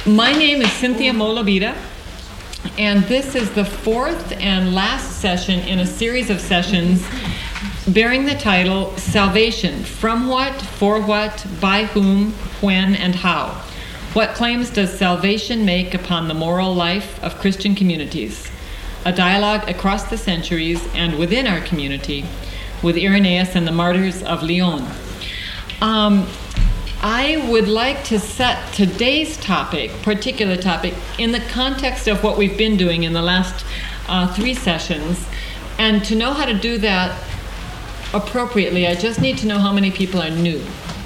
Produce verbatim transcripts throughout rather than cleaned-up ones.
My name is Cynthia Molavita, and this is the fourth and last session in a series of sessions bearing the title Salvation: From What, For What, By Whom, When, and How. What claims does salvation make upon the moral life of Christian communities? A dialogue across the centuries and within our community with Irenaeus and the martyrs of Lyon. Um, I would like to set today's topic, particular topic, in the context of what we've been doing in the last uh, three sessions. And to know how to do that appropriately, I just need to know how many people are new.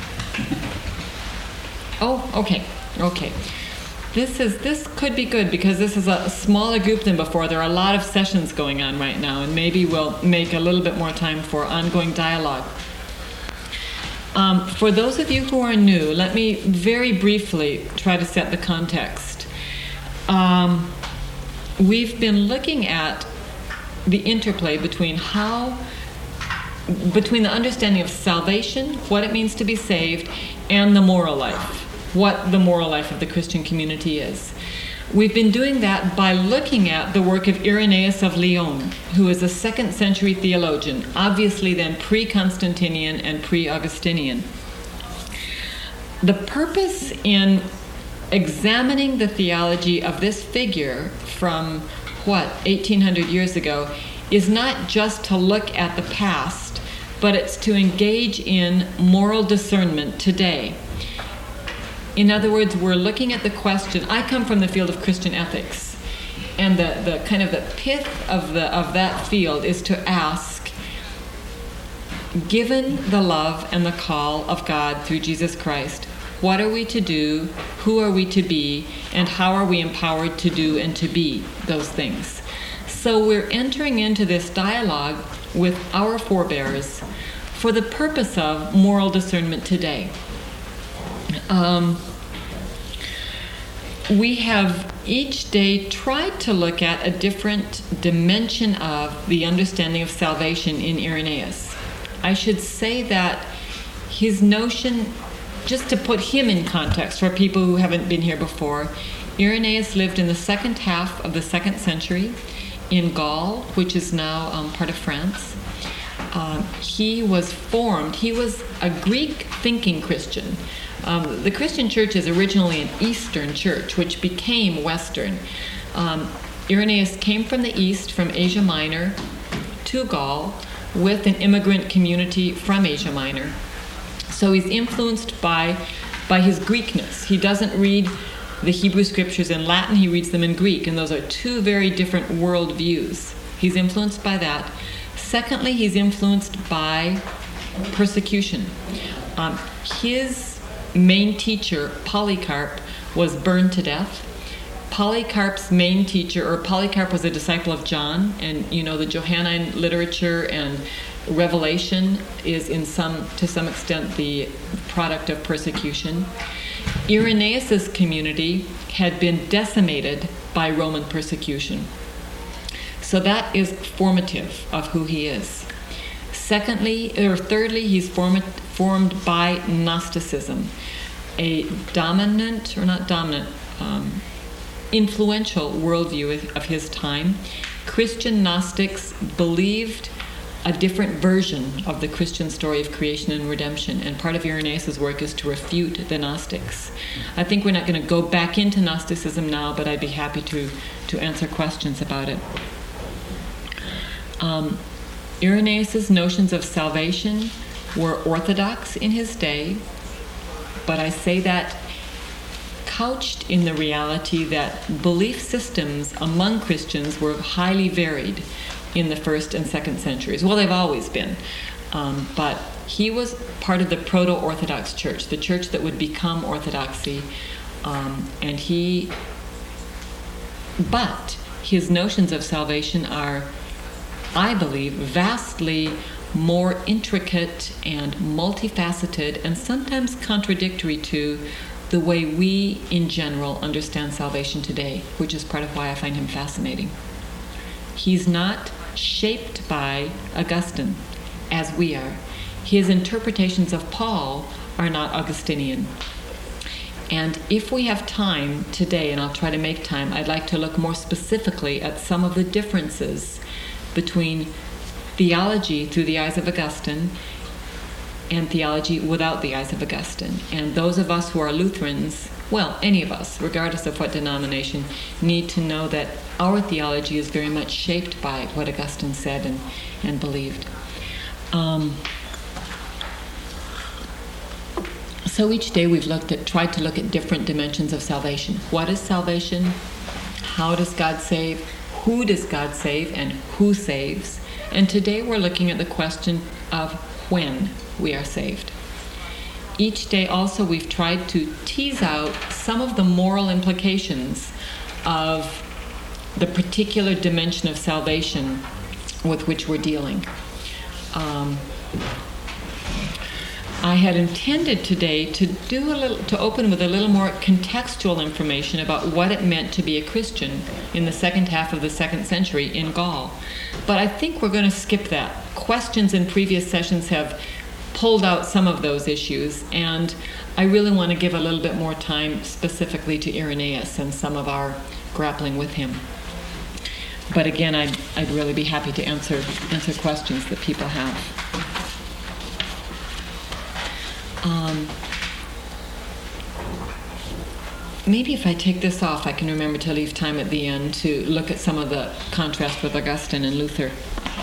Oh, okay, okay. This is this could be good because this is a smaller group than before. There are a lot of sessions going on right now, and maybe we'll make a little bit more time for ongoing dialogue. Um, for those of you who are new, let me very briefly try to set the context. Um, we've been looking at the interplay between how, between the understanding of salvation, what it means to be saved, and the moral life, what the moral life of the Christian community is. We've been doing that by looking at the work of Irenaeus of Lyon, who is a second century theologian, obviously then pre-Constantinian and pre-Augustinian. The purpose in examining the theology of this figure from, what, eighteen hundred years ago, is not just to look at the past, but it's to engage in moral discernment today. In other words, we're looking at the question. I come from the field of Christian ethics, and the, the kind of the pith of the of that field is to ask, given the love and the call of God through Jesus Christ, what are we to do, who are we to be, and how are we empowered to do and to be those things? So we're entering into this dialogue with our forebears for the purpose of moral discernment today. Um, we have each day tried to look at a different dimension of the understanding of salvation in Irenaeus. I should say that his notion, just to put him in context for people who haven't been here before, Irenaeus lived in the second half of the second century in Gaul, which is now um, part of France. Um, he was formed, he was a Greek-thinking Christian. Um, the Christian church is originally an Eastern church, which became Western. Um, Irenaeus came from the East, from Asia Minor, to Gaul, with an immigrant community from Asia Minor. So he's influenced by, by his Greekness. He doesn't read the Hebrew scriptures in Latin, he reads them in Greek, and those are two very different worldviews. He's influenced by that. Secondly, he's influenced by persecution. Um, his main teacher, Polycarp, was burned to death. Polycarp's main teacher, or Polycarp was a disciple of John, and you know the Johannine literature and Revelation is in some, to some extent, the product of persecution. Irenaeus's community had been decimated by Roman persecution. So that is formative of who he is. Secondly, or thirdly, he's formed, formed by Gnosticism, a dominant, or not dominant, um, influential worldview of his time. Christian Gnostics believed a different version of the Christian story of creation and redemption, and part of Irenaeus' work is to refute the Gnostics. I think we're not going to go back into Gnosticism now, but I'd be happy to, to answer questions about it. Um, Irenaeus' notions of salvation were orthodox in his day, but I say that couched in the reality that belief systems among Christians were highly varied in the first and second centuries. Well, they've always been, um, but he was part of the proto-Orthodox church, the church that would become orthodoxy, um, and he, but his notions of salvation are, I believe, vastly more intricate and multifaceted and sometimes contradictory to the way we in general understand salvation today, which is part of why I find him fascinating. He's not shaped by Augustine as we are. His interpretations of Paul are not Augustinian. And if we have time today, and I'll try to make time, I'd like to look more specifically at some of the differences between theology through the eyes of Augustine and theology without the eyes of Augustine. And those of us who are Lutherans, well, any of us, regardless of what denomination, need to know that our theology is very much shaped by what Augustine said and, and believed. Um, so each day we've looked at, tried to look at different dimensions of salvation. What is salvation? How does God save? Who does God save? And who saves? And today we're looking at the question of when we are saved. Each day also we've tried to tease out some of the moral implications of the particular dimension of salvation with which we're dealing. Um, I had intended today to do a little, to open with a little more contextual information about what it meant to be a Christian in the second half of the second century in Gaul. But I think we're going to skip that. Questions in previous sessions have pulled out some of those issues, and I really want to give a little bit more time specifically to Irenaeus and some of our grappling with him. But again, I'd, I'd really be happy to answer answer questions that people have. Um, maybe if I take this off, I can remember to leave time at the end to look at some of the contrast with Augustine and Luther.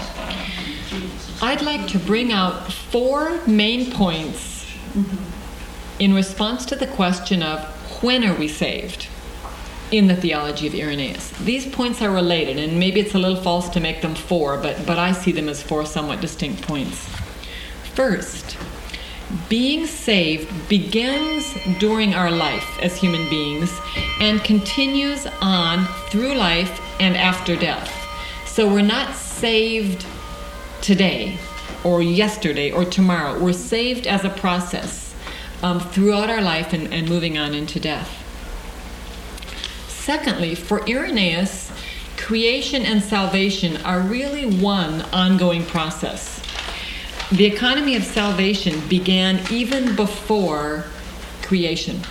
I'd like to bring out four main points in response to the question of when are we saved in the theology of Irenaeus. These points are related, and maybe it's a little false to make them four, but, but I see them as four somewhat distinct points. First, being saved begins during our life as human beings and continues on through life and after death. So we're not saved today or yesterday or tomorrow. We're saved as a process um, throughout our life and, and moving on into death. Secondly, for Irenaeus, creation and salvation are really one ongoing process. The economy of salvation began even before creation.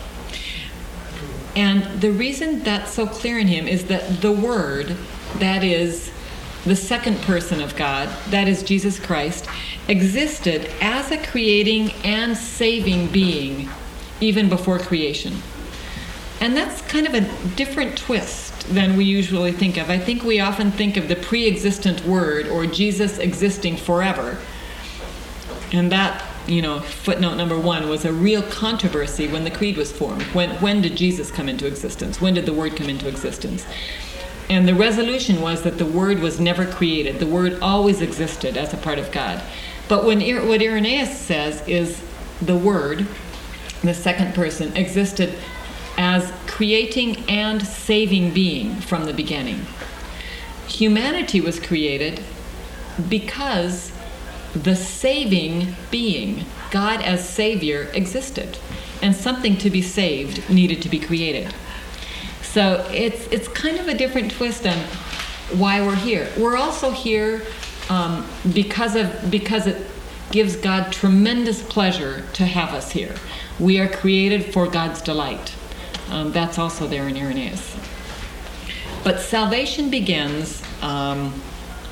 And the reason that's so clear in him is that the Word, that is the second person of God, that is Jesus Christ, existed as a creating and saving being even before creation. And that's kind of a different twist than we usually think of. I think we often think of the pre-existent Word or Jesus existing forever. And that, you know, footnote number one was a real controversy when the creed was formed. When, when did Jesus come into existence? When did the Word come into existence? And the resolution was that the Word was never created. The Word always existed as a part of God. But when what Irenaeus says is the Word, the second person, existed as creating and saving being from the beginning. Humanity was created because the saving being, God as Savior, existed, and something to be saved needed to be created. So it's it's kind of a different twist on why we're here. We're also here um, because of because it gives God tremendous pleasure to have us here. We are created for God's delight. Um, that's also there in Irenaeus. But salvation begins um,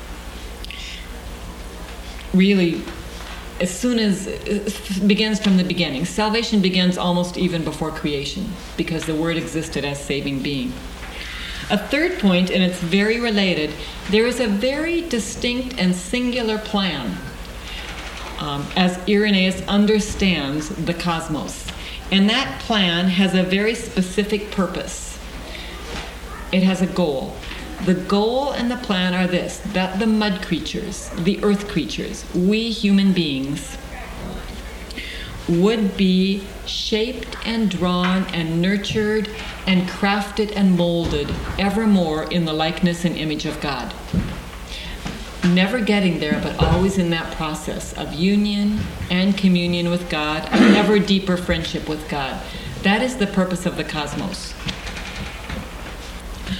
really as soon as it begins from the beginning. Salvation begins almost even before creation because the Word existed as saving being. A third point, and it's very related, there is a very distinct and singular plan um, as Irenaeus understands the cosmos. And that plan has a very specific purpose. It has a goal. The goal and the plan are this, that the mud creatures, the earth creatures, we human beings, would be shaped and drawn and nurtured and crafted and molded evermore in the likeness and image of God. Never getting there, but always in that process of union and communion with God, an ever deeper friendship with God. That is the purpose of the cosmos.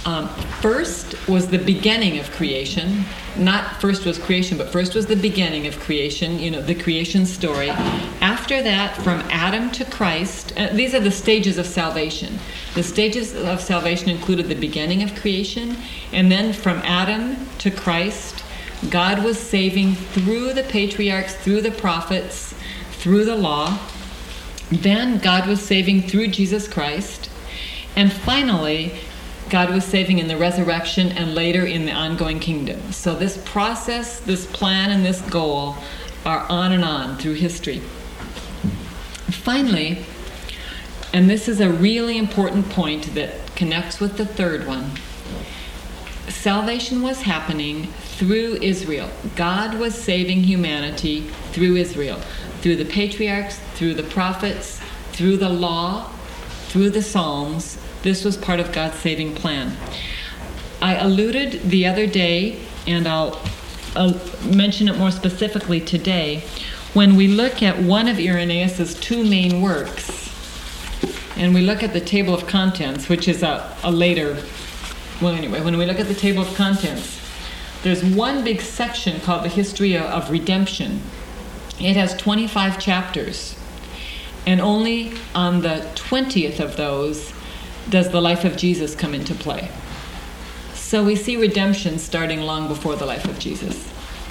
Um, first was the beginning of creation. Not first was creation, but first was the beginning of creation, you know, the creation story. After that, from Adam to Christ, uh, these are the stages of salvation. The stages of salvation included the beginning of creation, and then from Adam to Christ, God was saving through the patriarchs, through the prophets, through the law. Then God was saving through Jesus Christ. And finally, God was saving in the resurrection and later in the ongoing kingdom. So this process, this plan, and this goal are on and on through history. Finally, and this is a really important point that connects with the third one, salvation was happening through Israel. God was saving humanity through Israel, through the patriarchs, through the prophets, through the law, through the Psalms. This was part of God's saving plan. I alluded the other day, and I'll, I'll mention it more specifically today, when we look at one of Irenaeus' two main works, and we look at the table of contents, which is a, a later, well anyway, when we look at the table of contents, there's one big section called the History of Redemption. It has twenty-five chapters, and only on the twentieth of those does the life of Jesus come into play. So we see redemption starting long before the life of Jesus.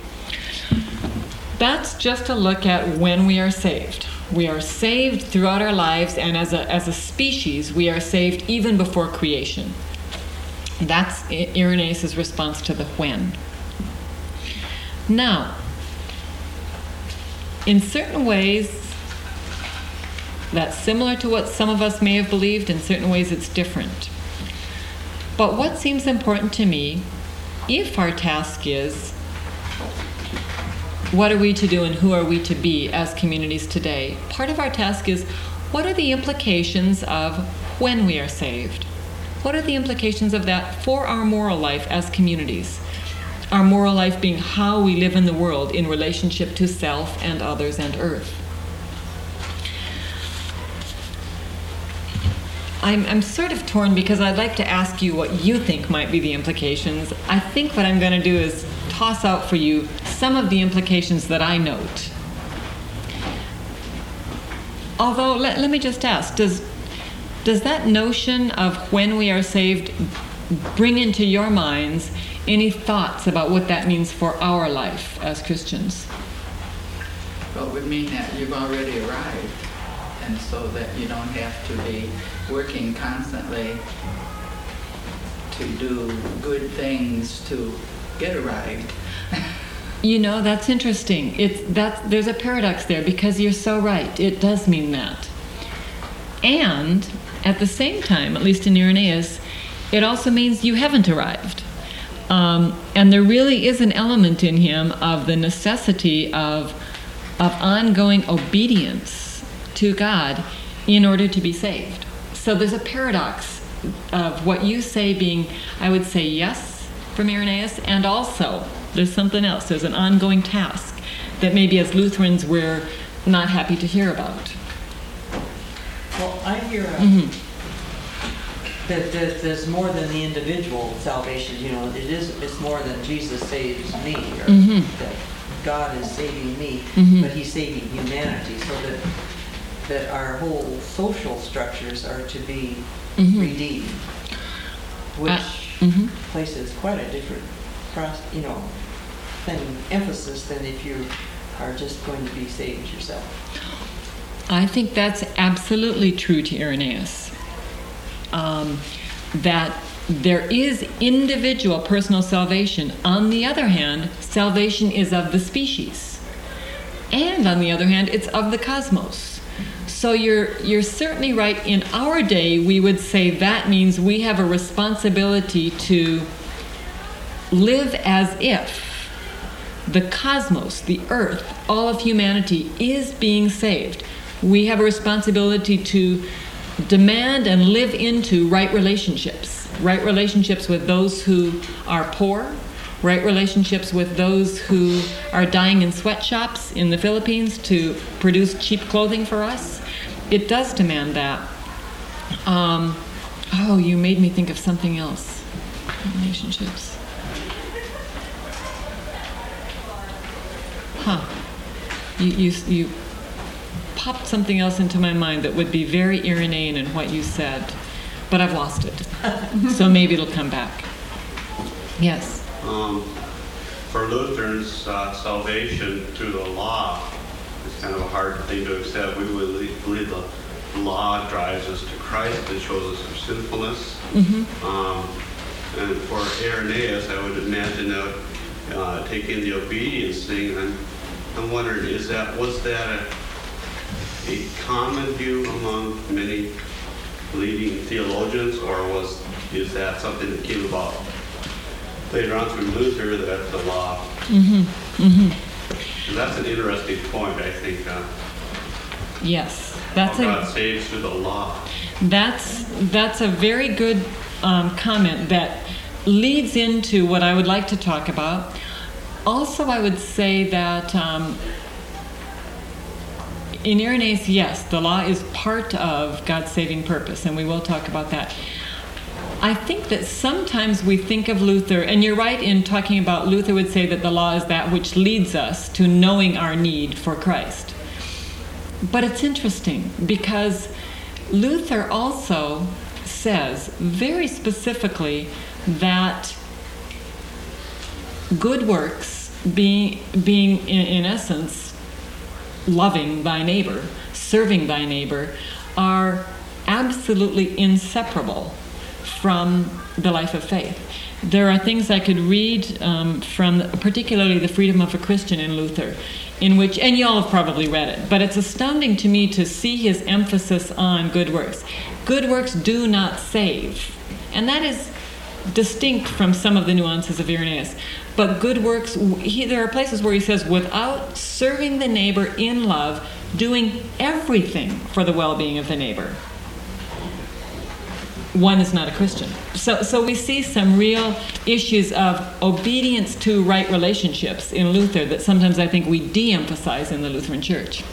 That's just a look at when we are saved. We are saved throughout our lives, and as a, as a species, we are saved even before creation. That's Irenaeus' response to the when. Now, in certain ways, that's similar to what some of us may have believed. In certain ways, it's different. But what seems important to me, if our task is, what are we to do and who are we to be as communities today? Part of our task is, what are the implications of when we are saved? What are the implications of that for our moral life as communities? Our moral life being how we live in the world in relationship to self and others and earth. I'm, I'm sort of torn because I'd like to ask you what you think might be the implications. I think what I'm going to do is toss out for you some of the implications that I note. Although, let, let me just ask, does, does that notion of when we are saved bring into your minds any thoughts about what that means for our life as Christians? Well, it would mean that you've already arrived, and so that you don't have to be working constantly to do good things to get arrived. You know, that's interesting. It's that's there's a paradox there because you're so right. It does mean that. And at the same time, at least in Irenaeus, it also means you haven't arrived. Um, and there really is an element in him of the necessity of of ongoing obedience to God in order to be saved. So there's a paradox of what you say being, I would say, yes from Irenaeus, and also there's something else. There's an ongoing task that maybe as Lutherans we're not happy to hear about. Well, I hear uh, Mm-hmm. that, that there's more than the individual salvation. You know, it is. It's more than Jesus saves me, or Mm-hmm. that God is saving me, Mm-hmm. but He's saving humanity, so that that our whole social structures are to be Mm-hmm. redeemed, which Uh, mm-hmm. places quite a different, pros- you know, thing, emphasis than if you are just going to be saved yourself. I think that's absolutely true to Irenaeus. Um, that there is individual personal salvation. On the other hand, salvation is of the species. And on the other hand, it's of the cosmos. So you're you're certainly right. In our day, we would say that means we have a responsibility to live as if the cosmos, the earth, all of humanity is being saved. We have a responsibility to demand and live into right relationships. Right relationships with those who are poor, right relationships with those who are dying in sweatshops in the Philippines to produce cheap clothing for us. It does demand that. Um, oh, you made me think of something else. Relationships. Huh. You, you, you popped something else into my mind that would be very Irenaean in what you said, but I've lost it. So maybe it'll come back. Yes. Um, for Lutherans, uh, salvation through the law is kind of a hard thing to accept. We believe, believe the law drives us to Christ and shows us our sinfulness. Mm-hmm. Um, and for Irenaeus, I would imagine that uh, taking the obedience thing, I'm, I'm wondering, is that was that a, a common view among many leading theologians, or was is that something that came about later on through Luther, that the law? Mm-hmm. Mm-hmm. And that's an interesting point, I think. Uh, Yes. That's how a God saves through the law. That's that's a very good um, comment that leads into what I would like to talk about. Also, I would say that um, in Irenaeus, yes, the law is part of God's saving purpose, and we will talk about that. I think that sometimes we think of Luther, and you're right in talking about Luther would say that the law is that which leads us to knowing our need for Christ. But it's interesting because Luther also says very specifically that good works, being, being in, in essence loving thy neighbor, serving thy neighbor, are absolutely inseparable from the life of faith. There are things I could read um, from particularly the Freedom of a Christian in Luther, in which, and you all have probably read it, but it's astounding to me to see his emphasis on good works. Good works do not save. And that is distinct from some of the nuances of Irenaeus. But good works, he, there are places where he says, without serving the neighbor in love, doing everything for the well-being of the neighbor, one is not a Christian. So, so we see some real issues of obedience to right relationships in Luther that sometimes I think we de-emphasize in the Lutheran Church.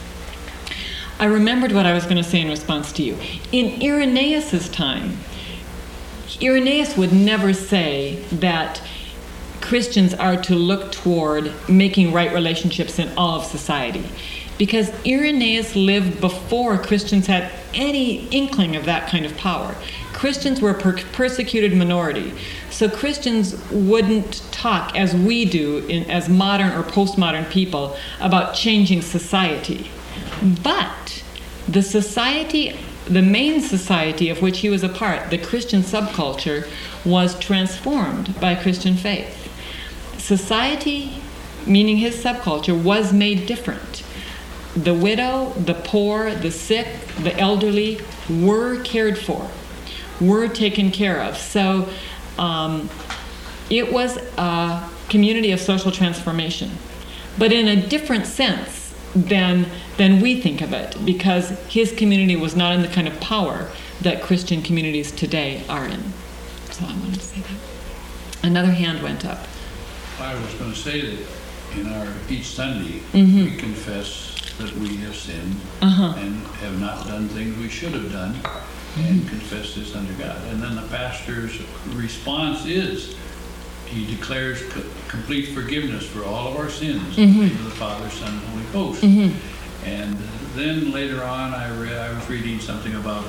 I remembered what I was going to say in response to you. In Irenaeus' time, Irenaeus would never say that Christians are to look toward making right relationships in all of society, because Irenaeus lived before Christians had any inkling of that kind of power. Christians were a per- persecuted minority, so Christians wouldn't talk as we do in, as modern or postmodern people about changing society. But the society, the main society of which he was a part, the Christian subculture, was transformed by Christian faith. Society, meaning his subculture, was made different. The widow, the poor, the sick, the elderly were cared for, were taken care of. So um, it was a community of social transformation, but in a different sense than, than we think of it, because his community was not in the kind of power that Christian communities today are in. So I wanted to say that. Another hand went up. I was going to say that in our each Sunday, Mm-hmm. we confess that we have sinned Uh-huh. and have not done things we should have done, and confess this unto God. And then the pastor's response is, he declares co- complete forgiveness for all of our sins in the name of the Father, Son, and Holy Ghost. Mm-hmm. And then later on, I read, I was reading something about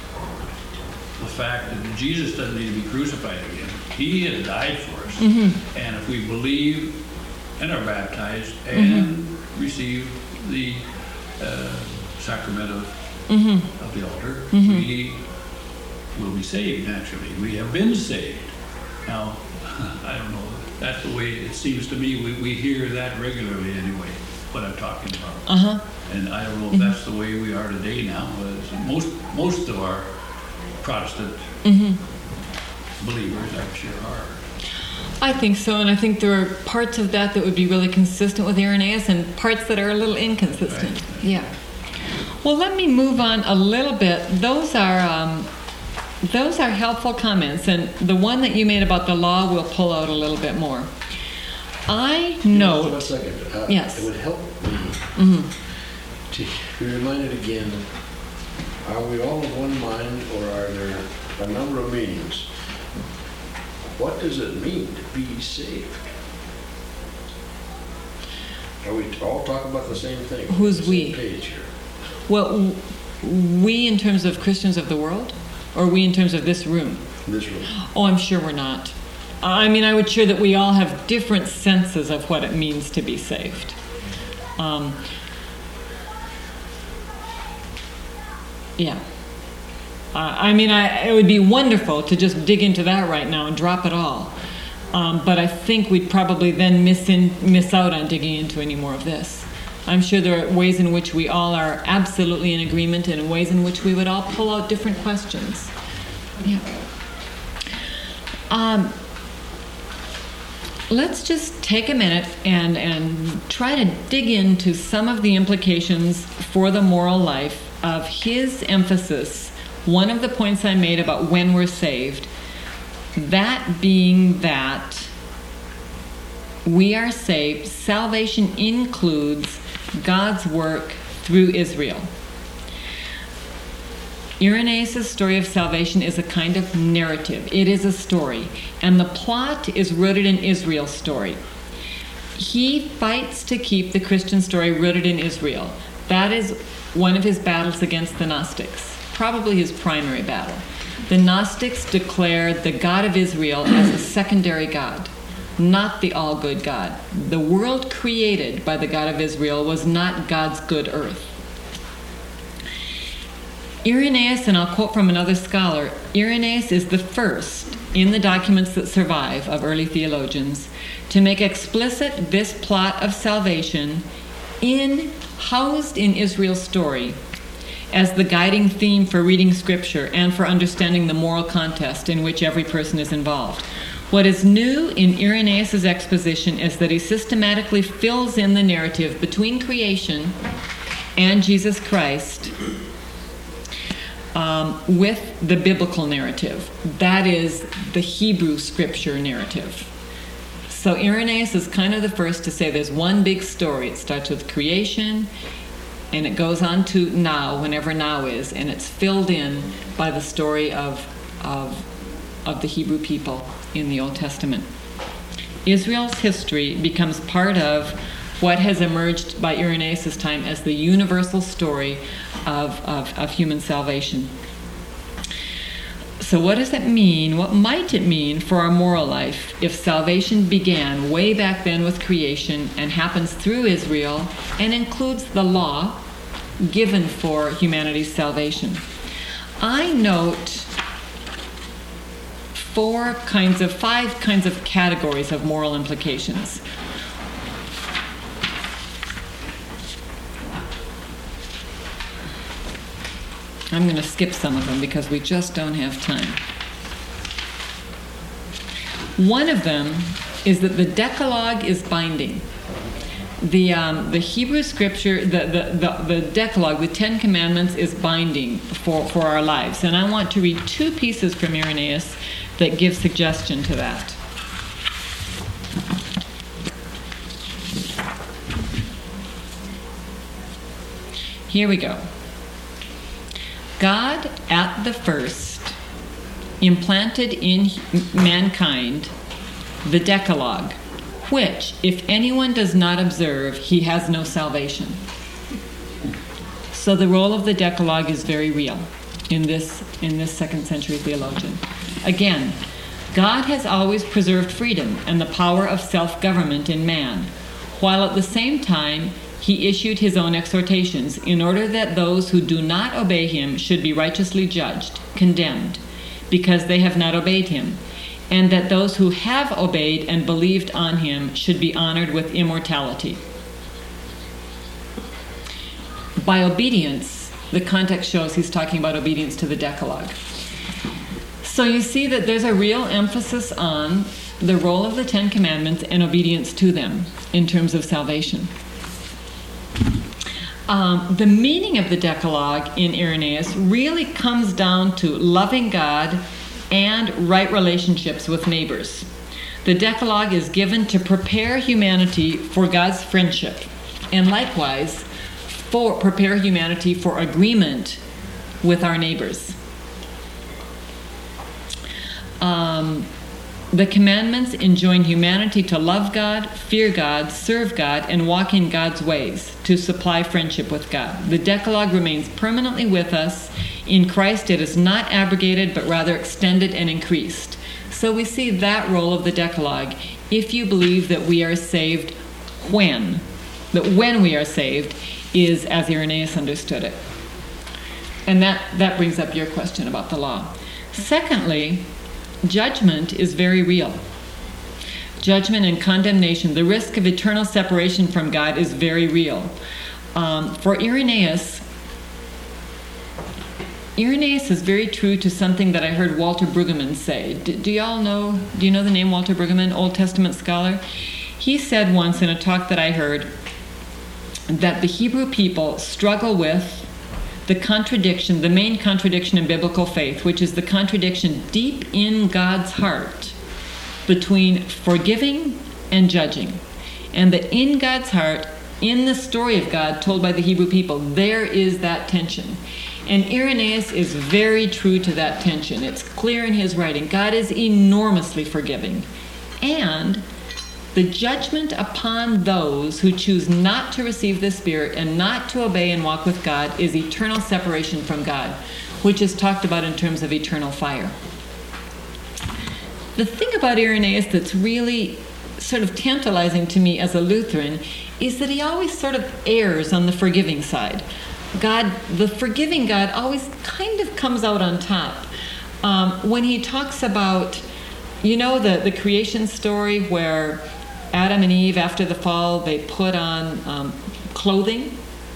the fact that Jesus doesn't need to be crucified again. He had died for us. Mm-hmm. And if we believe and are baptized and Mm-hmm. receive the uh, sacrament of, Mm-hmm. of the altar, Mhm. we will be saved naturally. We have been saved. Now, I don't know, that's the way it seems to me. We, we hear that regularly anyway, what I'm talking about. Uh-huh. And I don't know if Mhm. that's the way we are today now. As most, most of our Protestant Mm-hmm. believers, I'm sure, are. I think so, and I think there are parts of that that would be really consistent with Irenaeus and parts that are a little inconsistent. Right. Yeah. Well, let me move on a little bit. Those are um, those are helpful comments, and the one that you made about the law we'll pull out a little bit more. I note. One second. Uh, Yes. It would help me Mhm. to be reminded again, are we all of one mind, or are there a number of meanings? what does it mean to be saved? Are we all talking about the same thing? Who's The same we? Page here. Well, w- we in terms of Christians of the world, or we in terms of this room? This room. Oh, I'm sure we're not. I mean, I would sure that we all have different senses of what it means to be saved. Um, yeah. Uh, I mean, I, it would be wonderful to just dig into that right now and drop it all. Um, but I think we'd probably then miss in, miss out on digging into any more of this. I'm sure there are ways in which we all are absolutely in agreement, and ways in which we would all pull out different questions. Yeah. Um, let's just take a minute and, and try to dig into some of the implications for the moral life of his emphasis. One of the points I made about when we're saved, that being that we are saved, salvation includes God's work through Israel. Irenaeus' story of salvation is a kind of narrative. It is a story, and the plot is rooted in Israel's story. He fights to keep the Christian story rooted in Israel. That is one of his battles against the Gnostics, probably his primary battle. The Gnostics declared the God of Israel as a secondary God, not the all-good God. The world created by the God of Israel was not God's good earth. Irenaeus, and I'll quote from another scholar, Irenaeus is the first in the documents that survive of early theologians to make explicit this plot of salvation in housed in Israel's story as the guiding theme for reading Scripture and for understanding the moral contest in which every person is involved. What is new in Irenaeus' exposition is that he systematically fills in the narrative between creation and Jesus Christ um, with the biblical narrative. That is the Hebrew Scripture narrative. So Irenaeus is kind of the first to say there's one big story. It starts with creation, and it goes on to now, whenever now is, and it's filled in by the story of, of, of the Hebrew people in the Old Testament. Israel's history becomes part of what has emerged by Irenaeus' time as the universal story of, of, of human salvation. So what does it mean? What might it mean for our moral life if salvation began way back then with creation and happens through Israel and includes the law given for humanity's salvation? I note four kinds of, five kinds of categories of moral implications. I'm going to skip some of them because we just don't have time. One of them is that the Decalogue is binding. The um, the Hebrew Scripture, the, the, the, the Decalogue, the Ten Commandments, is binding for, for our lives. And I want to read two pieces from Irenaeus that give suggestion to that. Here we go. God, at the first, implanted in mankind the Decalogue, which, if anyone does not observe, he has no salvation. So the role of the Decalogue is very real in this, in this second century theologian. Again, God has always preserved freedom and the power of self-government in man, while at the same time he issued his own exhortations in order that those who do not obey him should be righteously judged, condemned, because they have not obeyed him, and that those who have obeyed and believed on him should be honored with immortality. By obedience, the context shows he's talking about obedience to the Decalogue. So you see that there's a real emphasis on the role of the Ten Commandments and obedience to them in terms of salvation. Um, the meaning of the Decalogue in Irenaeus really comes down to loving God and right relationships with neighbors. The Decalogue is given to prepare humanity for God's friendship, and likewise for prepare humanity for agreement with our neighbors. Um, The commandments enjoin humanity to love God, fear God, serve God, and walk in God's ways to supply friendship with God. The Decalogue remains permanently with us. In Christ, it is not abrogated, but rather extended and increased. So we see that role of the Decalogue if you believe that we are saved when. That when we are saved is as Irenaeus understood it. And that, that brings up your question about the law. Secondly, judgment is very real. Judgment and condemnation, the risk of eternal separation from God is very real. Um, for Irenaeus, Irenaeus is very true to something that I heard Walter Brueggemann say. Do, do y'all know, do you know the name Walter Brueggemann, Old Testament scholar? He said once in a talk that I heard that the Hebrew people struggle with the contradiction, the main contradiction in biblical faith, which is the contradiction deep in God's heart between forgiving and judging. And that in God's heart, in the story of God told by the Hebrew people, there is that tension. And Irenaeus is very true to that tension. It's clear in his writing. God is enormously forgiving. And the judgment upon those who choose not to receive the Spirit and not to obey and walk with God is eternal separation from God, which is talked about in terms of eternal fire. The thing about Irenaeus that's really sort of tantalizing to me as a Lutheran is that he always sort of errs on the forgiving side. God, the forgiving God always kind of comes out on top. Um, when he talks about, you know, the, the creation story where Adam and Eve, after the fall, they put on um, clothing.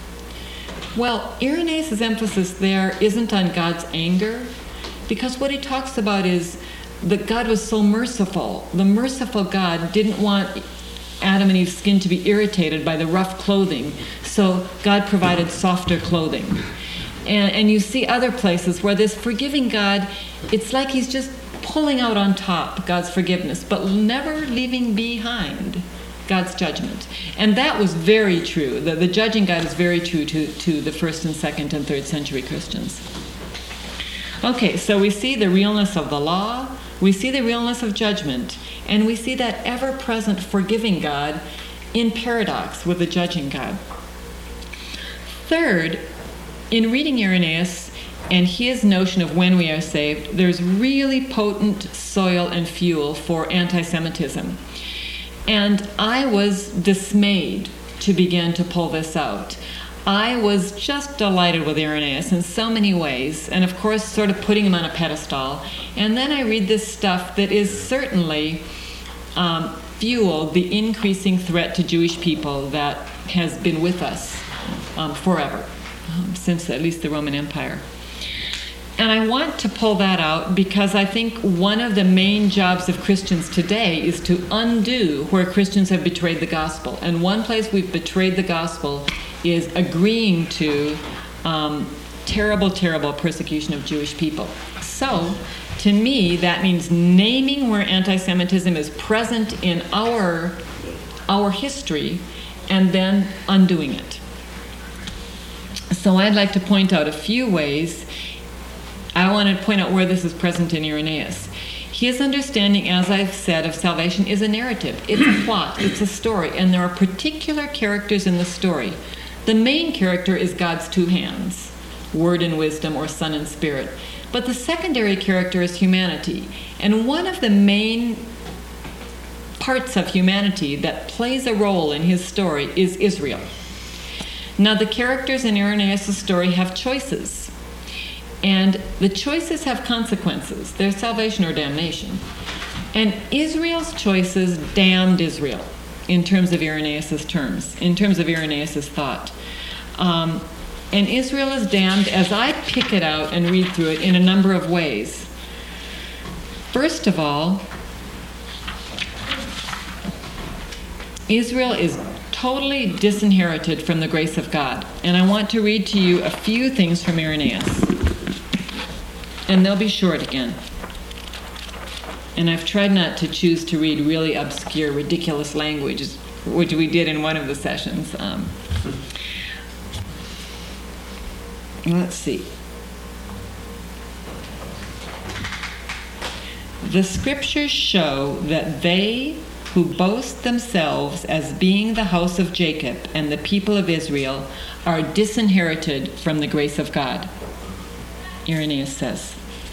Well, Irenaeus' emphasis there isn't on God's anger, because what he talks about is that God was so merciful. The merciful God didn't want Adam and Eve's skin to be irritated by the rough clothing, so God provided softer clothing. And, and you see other places where this forgiving God, it's like he's just pulling out on top God's forgiveness, but never leaving behind God's judgment. And that was very true. The, the judging God is very true to, to the first and second and third century Christians. Okay, so we see the realness of the law, we see the realness of judgment, and we see that ever-present forgiving God in paradox with the judging God. Third, in reading Irenaeus and his notion of when we are saved, there's really potent soil and fuel for anti-Semitism. And I was dismayed to begin to pull this out. I was just delighted with Irenaeus in so many ways, and of course sort of putting him on a pedestal. And then I read this stuff that is certainly um, fueled the increasing threat to Jewish people that has been with us um, forever, um, since at least the Roman Empire. And I want to pull that out because I think one of the main jobs of Christians today is to undo where Christians have betrayed the gospel. And one place we've betrayed the gospel is agreeing to um, terrible, terrible persecution of Jewish people. So, to me, that means naming where anti-Semitism is present in our, our history and then undoing it. So I'd like to point out a few ways. I want to point out where this is present in Irenaeus. His understanding, as I've said, of salvation is a narrative. It's a plot. It's a story. And there are particular characters in the story. The main character is God's two hands, Word and Wisdom, or Son and Spirit. But the secondary character is humanity. And one of the main parts of humanity that plays a role in his story is Israel. Now, the characters in Irenaeus' story have choices. And the choices have consequences. They're salvation or damnation. And Israel's choices damned Israel in terms of Irenaeus' terms, in terms of Irenaeus' thought. Um, and Israel is damned, as I pick it out and read through it, in a number of ways. First of all, Israel is totally disinherited from the grace of God. And I want to read to you a few things from Irenaeus. And they'll be short again. And I've tried not to choose to read really obscure, ridiculous language, which we did in one of the sessions. Um, let's see. The scriptures show that they who boast themselves as being the house of Jacob and the people of Israel are disinherited from the grace of God. Irenaeus says.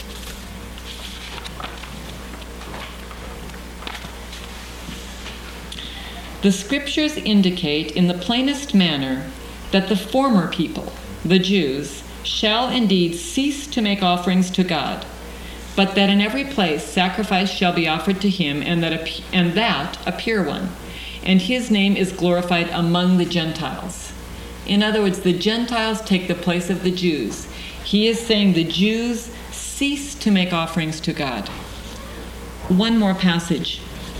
The scriptures indicate in the plainest manner that the former people, the Jews, shall indeed cease to make offerings to God, but that in every place sacrifice shall be offered to him, and that a, and that a pure one, and his name is glorified among the Gentiles. In other words, the Gentiles take the place of the Jews. He is saying the Jews cease to make offerings to God. One more passage.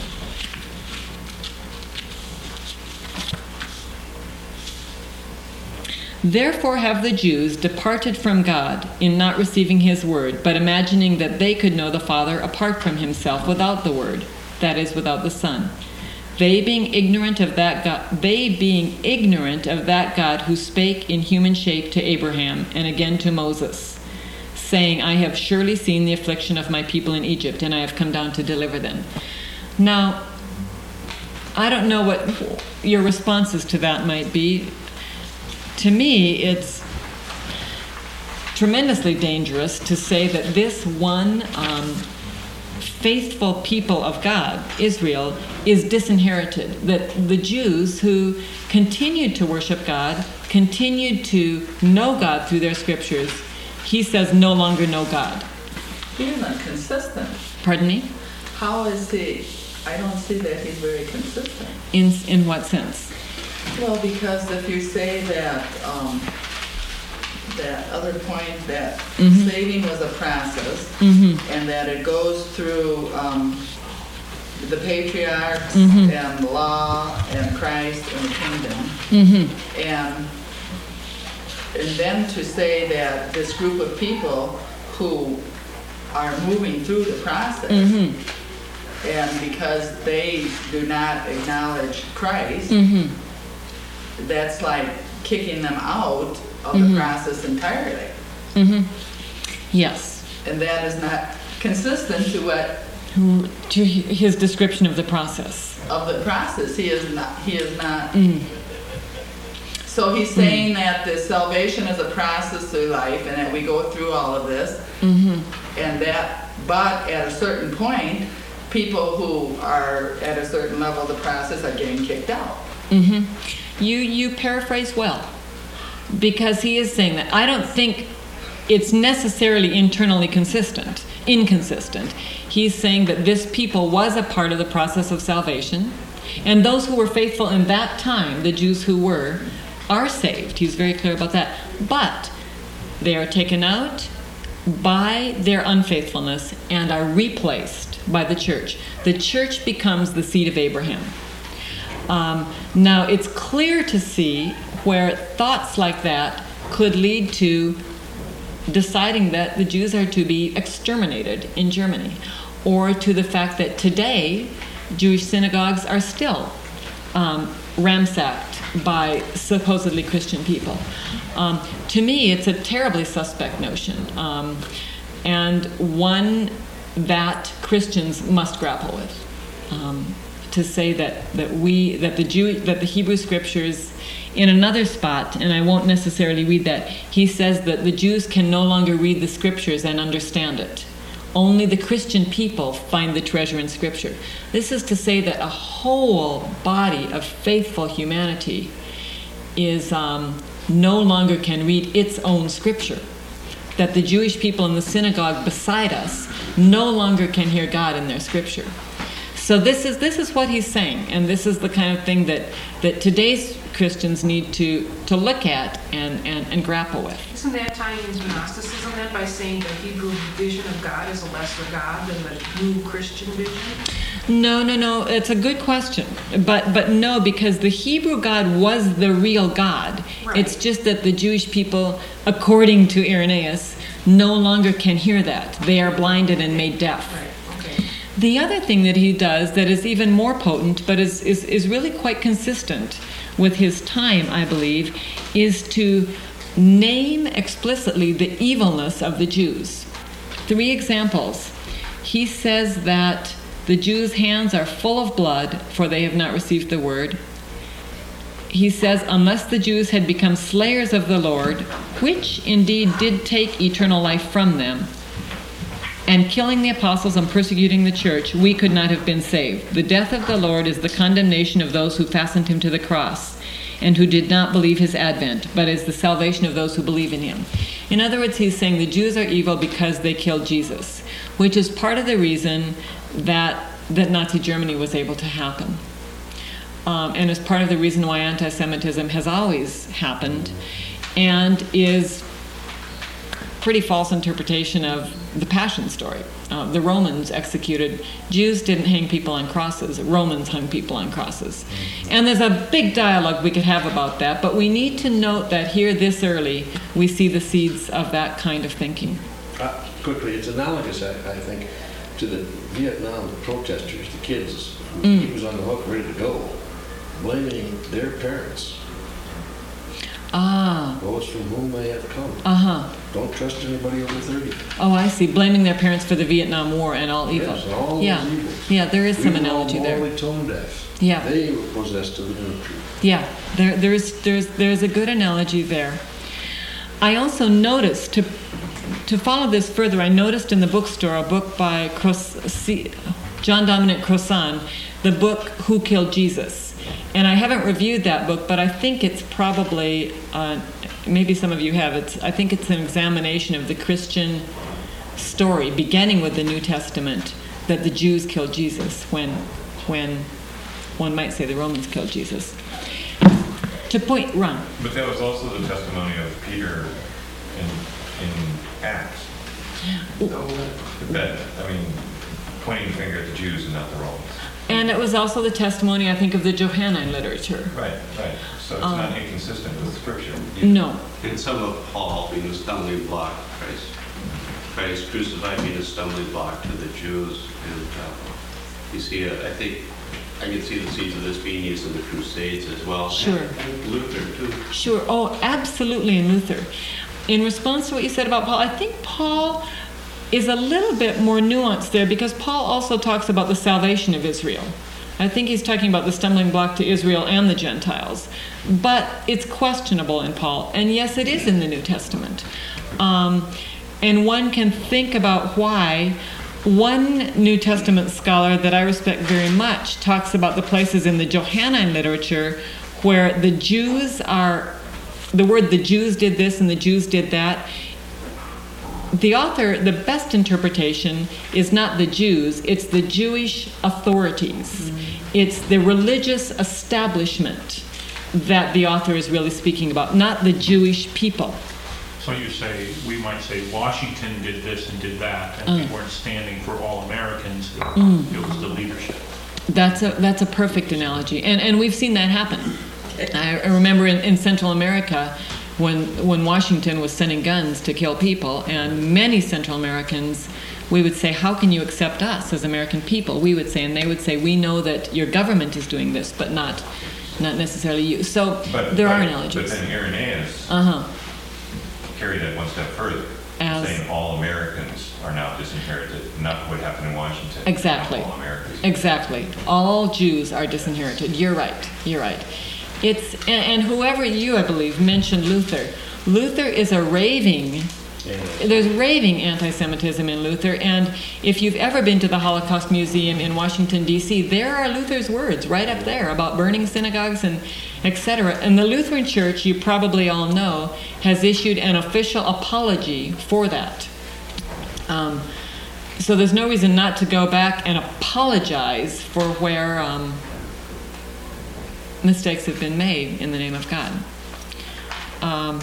Therefore have the Jews departed from God in not receiving his word, but imagining that they could know the Father apart from himself without the word, that is, without the Son. They being ignorant of that God, they being ignorant of that God who spake in human shape to Abraham and again to Moses, saying, I have surely seen the affliction of my people in Egypt, and I have come down to deliver them. Now, I don't know what your responses to that might be. To me, it's tremendously dangerous to say that this one um, faithful people of God, Israel, is disinherited. That the Jews who continued to worship God, continued to know God through their scriptures, he says no longer know God. He isn't consistent. Pardon me? How is he? I don't see that he's very consistent. In in what sense? Well, because if you say that um, that other point that Mhm. saving was a process, Mhm. and that it goes through um, the patriarchs Mhm. and law and Christ and the kingdom, Mm-hmm. and and then to say that this group of people who are moving through the process, Mm-hmm. and because they do not acknowledge Christ, Mm-hmm. that's like kicking them out of Mhm. the process entirely. Mm-hmm. Yes. And that is not consistent to what, Who- To his description of the process. of the process. He is not, he is not. Mm. So he's saying that the salvation is a process through life and that we go through all of this, Mm-hmm. and that, but at a certain point, people who are at a certain level of the process are getting kicked out. Mm-hmm. You you paraphrase well, because he is saying that. I don't think it's necessarily internally consistent, inconsistent. He's saying that this people was a part of the process of salvation, and those who were faithful in that time, the Jews who were, are saved. He's very clear about that. But they are taken out by their unfaithfulness and are replaced by the church. The church becomes the seed of Abraham. Um, now, it's clear to see where thoughts like that could lead to deciding that the Jews are to be exterminated in Germany, or to the fact that today Jewish synagogues are still um, ransacked by supposedly Christian people. Um, to me, it's a terribly suspect notion, um, and one that Christians must grapple with. Um, to say that, that we that the Jew that the Hebrew scriptures, in another spot, and I won't necessarily read that, he says that the Jews can no longer read the scriptures and understand it. Only the Christian people find the treasure in scripture. This is to say that a whole body of faithful humanity is um, no longer can read its own scripture. That the Jewish people in the synagogue beside us no longer can hear God in their scripture. So this is this is what he's saying, and this is the kind of thing that, that today's Christians need to, to look at and, and, and grapple with. Isn't that tying into Gnosticism then by saying the Hebrew vision of God is a lesser God than the new Christian vision? No, no, no. It's a good question, but but no, because the Hebrew God was the real God. Right. It's just that the Jewish people, according to Irenaeus, no longer can hear that. They are blinded and made deaf. Right, okay. The other thing that he does that is even more potent, but is, is, is really quite consistent with his time, I believe, is to name explicitly the evilness of the Jews. Three examples. he says that the Jews' hands are full of blood, for they have not received the word. He says, unless the Jews had become slayers of the Lord, which indeed did take eternal life from them, and killing the apostles and persecuting the church, we could not have been saved. The death of the Lord is the condemnation of those who fastened him to the cross, and who did not believe his advent, but is the salvation of those who believe in him. In other words, he's saying the Jews are evil because they killed Jesus, which is part of the reason that, that Nazi Germany was able to happen. Um, and is part of the reason why anti-Semitism has always happened, and is pretty false interpretation of the Passion story. Uh, the Romans executed, Jews didn't hang people on crosses, Romans hung people on crosses. And there's a big dialogue we could have about that, but we need to note that here this early, we see the seeds of that kind of thinking. Uh, quickly, it's analogous, I, I think, to the Vietnam protesters, the kids, who Mm. he was on the hook, ready to go, blaming their parents, Ah, those from whom they have come. uh-huh. Don't trust anybody over thirty. Oh, I see. Blaming their parents for the Vietnam War and all evil. Yes, all those yeah. evils. Yeah, there is some We were all analogy there. morally tone deaf. Yeah. They were possessed of the inner truth. Yeah, there, there's, there's, there's a good analogy there. I also noticed, to, to follow this further, I noticed in the bookstore a book by Cros- C- John Dominic Crossan, the book Who Killed Jesus? And I haven't reviewed that book, but I think it's probably, uh, maybe some of you have, it's, I think it's an examination of the Christian story, beginning with the New Testament, that the Jews killed Jesus when, when one might say the Romans killed Jesus. To point, Ron. But that was also the testimony of Peter in, in Acts. That, I mean, pointing the finger at the Jews and not the Romans. And it was also the testimony, I think, of the Johannine literature. Right, right. So it's Um, not inconsistent with Scripture. No. And some of Paul being a stumbling block, Christ, Christ crucified being a stumbling block to the Jews. And uh, you see, uh, I think, I can see the seeds of this being used in the Crusades as well. Sure. And Luther, too. Sure. Oh, absolutely in Luther. In response to what you said about Paul, I think Paul is a little bit more nuanced there, because Paul also talks about the salvation of Israel. I think he's talking about the stumbling block to Israel and the Gentiles. But it's questionable in Paul. And yes, it is in the New Testament. Um, and one can think about why. One New Testament scholar that I respect very much talks about the places in the Johannine literature where the Jews are, the word the Jews did this and the Jews did that. The author, the best interpretation is not the Jews, it's the Jewish authorities. Mm-hmm. It's the religious establishment that the author is really speaking about, not the Jewish people. So you say, we might say Washington did this and did that, and Mm. we weren't standing for all Americans. Mm. It was the leadership. That's a that's a perfect analogy, and and we've seen that happen. I, I remember in, in Central America when when Washington was sending guns to kill people, and many Central Americans, we would say, how can you accept us as American people? We would say, and they would say, we know that your government is doing this, but not not necessarily you. So But, there but, are analogies. But then Irenaeus Uh-huh. carried it one step further, As- saying all Americans are now disinherited, not what happened in Washington. Exactly. All Americans. Exactly. All Jews are disinherited. You're right. You're right. It's and, and whoever you, I believe, mentioned Luther. Luther is a raving. There's raving anti-Semitism in Luther, and if you've ever been to the Holocaust Museum in Washington, D C, there are Luther's words right up there about burning synagogues and et cetera. And the Lutheran Church, you probably all know, has issued an official apology for that. Um, so there's no reason not to go back and apologize for where um, mistakes have been made in the name of God. Um,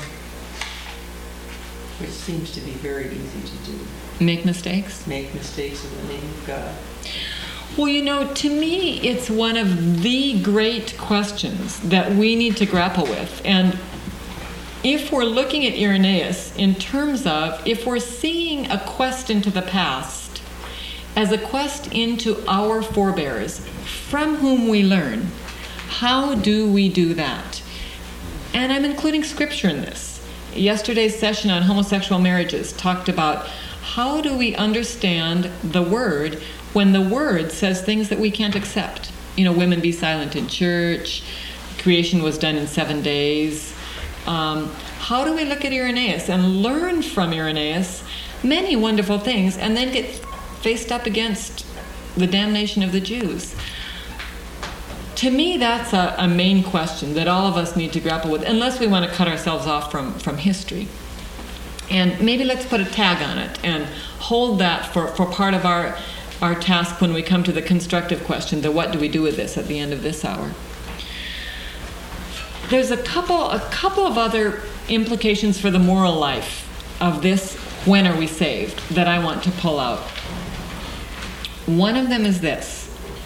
Which seems to be very easy to do. make mistakes? Make mistakes in the name of God. Well, you know, to me, it's one of the great questions that we need to grapple with. And if we're looking at Irenaeus in terms of, if we're seeing a quest into the past as a quest into our forebears, from whom we learn, how do we do that? And I'm including scripture in this. Yesterday's session on homosexual marriages talked about how do we understand the Word when the Word says things that we can't accept? You know, women be silent in church, creation was done in seven days. Um, how do we look at Irenaeus and learn from Irenaeus many wonderful things and then get faced up against the damnation of the Jews? To me, that's a, a main question that all of us need to grapple with, unless we want to cut ourselves off from, from history. And maybe let's put a tag on it and hold that for, for part of our, our task when we come to the constructive question, the what do we do with this at the end of this hour. There's a couple, a couple of other implications for the moral life of this when are we saved that I want to pull out. One of them is this.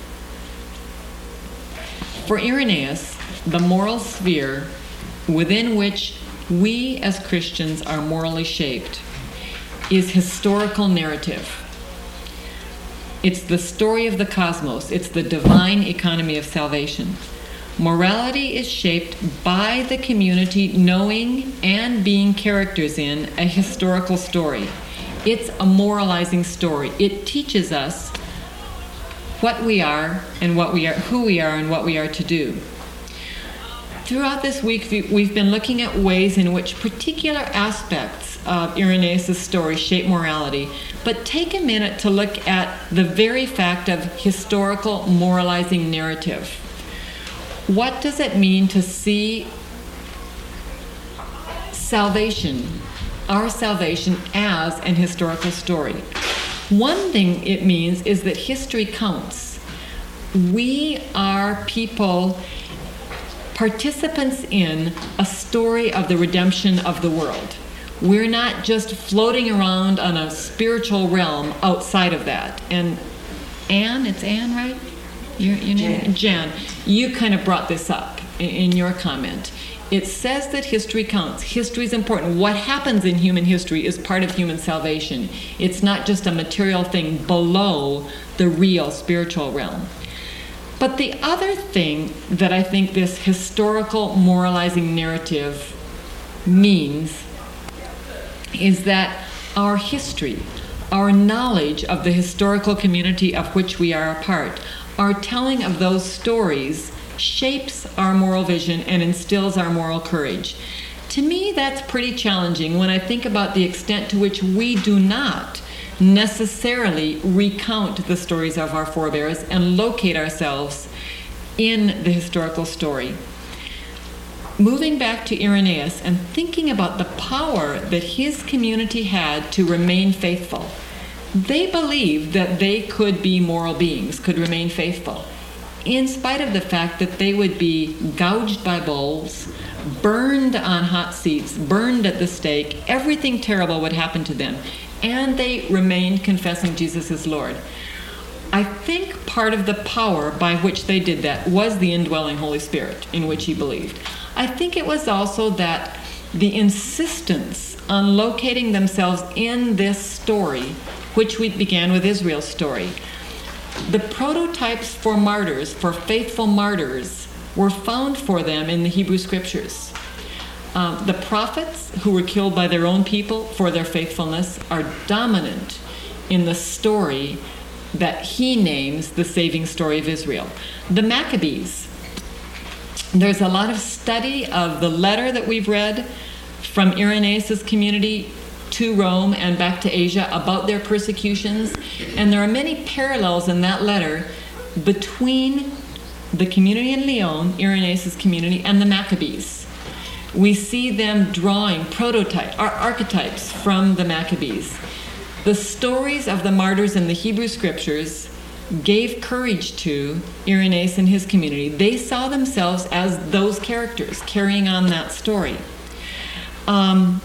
For Irenaeus, the moral sphere within which we as Christians are morally shaped is historical narrative. It's the story of the cosmos. It's the divine economy of salvation. Morality is shaped by the community knowing and being characters in a historical story. It's a moralizing story. It teaches us what we are and what we are, who we are and what we are to do. Throughout this week, we've been looking at ways in which particular aspects of Irenaeus' story shape morality, but take a minute to look at the very fact of historical moralizing narrative. What does it mean to see salvation, our salvation, as an historical story? One thing it means is that history counts. We are people, participants in a story of the redemption of the world. We're not just floating around on a spiritual realm outside of that. And Anne, it's Anne, right? Your, your name? Jan. You kind of brought this up in, in your comment. It says that history counts. History is important. What happens in human history is part of human salvation. It's not just a material thing below the real spiritual realm. But the other thing that I think this historical moralizing narrative means is that our history, our knowledge of the historical community of which we are a part, our telling of those stories shapes our moral vision and instills our moral courage. To me, that's pretty challenging when I think about the extent to which we do not necessarily recount the stories of our forebears and locate ourselves in the historical story. Moving back to Irenaeus and thinking about the power that his community had to remain faithful. They believed that they could be moral beings, could remain faithful, in spite of the fact that they would be gouged by bulls, burned on hot seats, burned at the stake. Everything terrible would happen to them. And they remained confessing Jesus as Lord. I think part of the power by which they did that was the indwelling Holy Spirit in which he believed. I think it was also that the insistence on locating themselves in this story, which we began with Israel's story. The prototypes for martyrs, for faithful martyrs, were found for them in the Hebrew Scriptures. Um, the prophets who were killed by their own people for their faithfulness are dominant in the story that he names the saving story of Israel. The Maccabees. There's a lot of study of the letter that we've read from Irenaeus' community to Rome and back to Asia about their persecutions. And there are many parallels in that letter between the community in Lyon, Irenaeus' community, and the Maccabees. We see them drawing prototype, ar- archetypes from the Maccabees. The stories of the martyrs in the Hebrew Scriptures gave courage to Irenaeus and his community. They saw themselves as those characters carrying on that story. Um,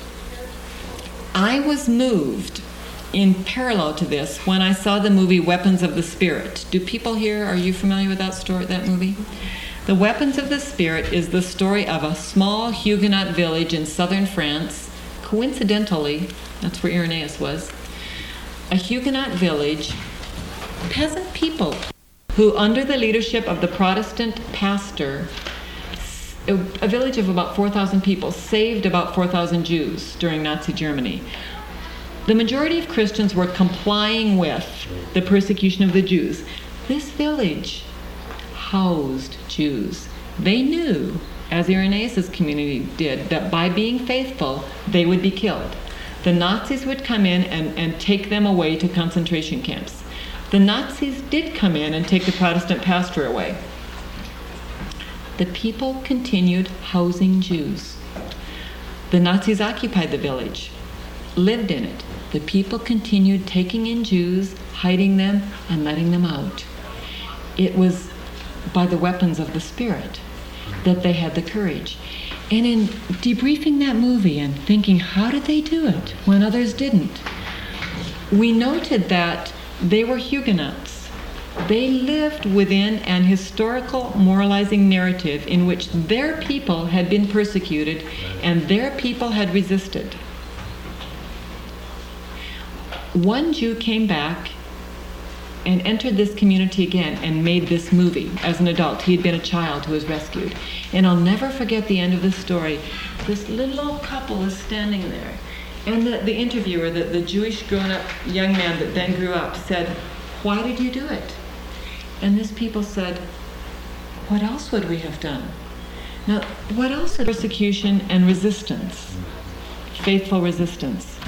I was moved in parallel to this when I saw the movie Weapons of the Spirit. Do people here, are you familiar with that story, that movie? The Weapons of the Spirit is the story of a small Huguenot village in southern France. Coincidentally, that's where Irenaeus was. A Huguenot village, peasant people who, under the leadership of the Protestant pastor, a village of about four thousand people, saved about four thousand Jews during Nazi Germany. The majority of Christians were complying with the persecution of the Jews. This village housed Jews. They knew, as Irenaeus' community did, that by being faithful, they would be killed. The Nazis would come in and, and take them away to concentration camps. The Nazis did come in and take the Protestant pastor away. The people continued housing Jews. The Nazis occupied the village, lived in it. The people continued taking in Jews, hiding them, and letting them out. It was by the weapons of the Spirit that they had the courage. And in debriefing that movie and thinking, how did they do it when others didn't? We noted that they were Huguenots. They lived within an historical moralizing narrative in which their people had been persecuted and their people had resisted. One Jew came back and entered this community again and made this movie as an adult. He had been a child who was rescued. And I'll never forget the end of this story. This little old couple is standing there. And the, the interviewer, the, the Jewish grown-up young man that then grew up, said, "Why did you do it?" And this people said, "What else would we have done?" Now, what else is persecution and resistance? Faithful resistance.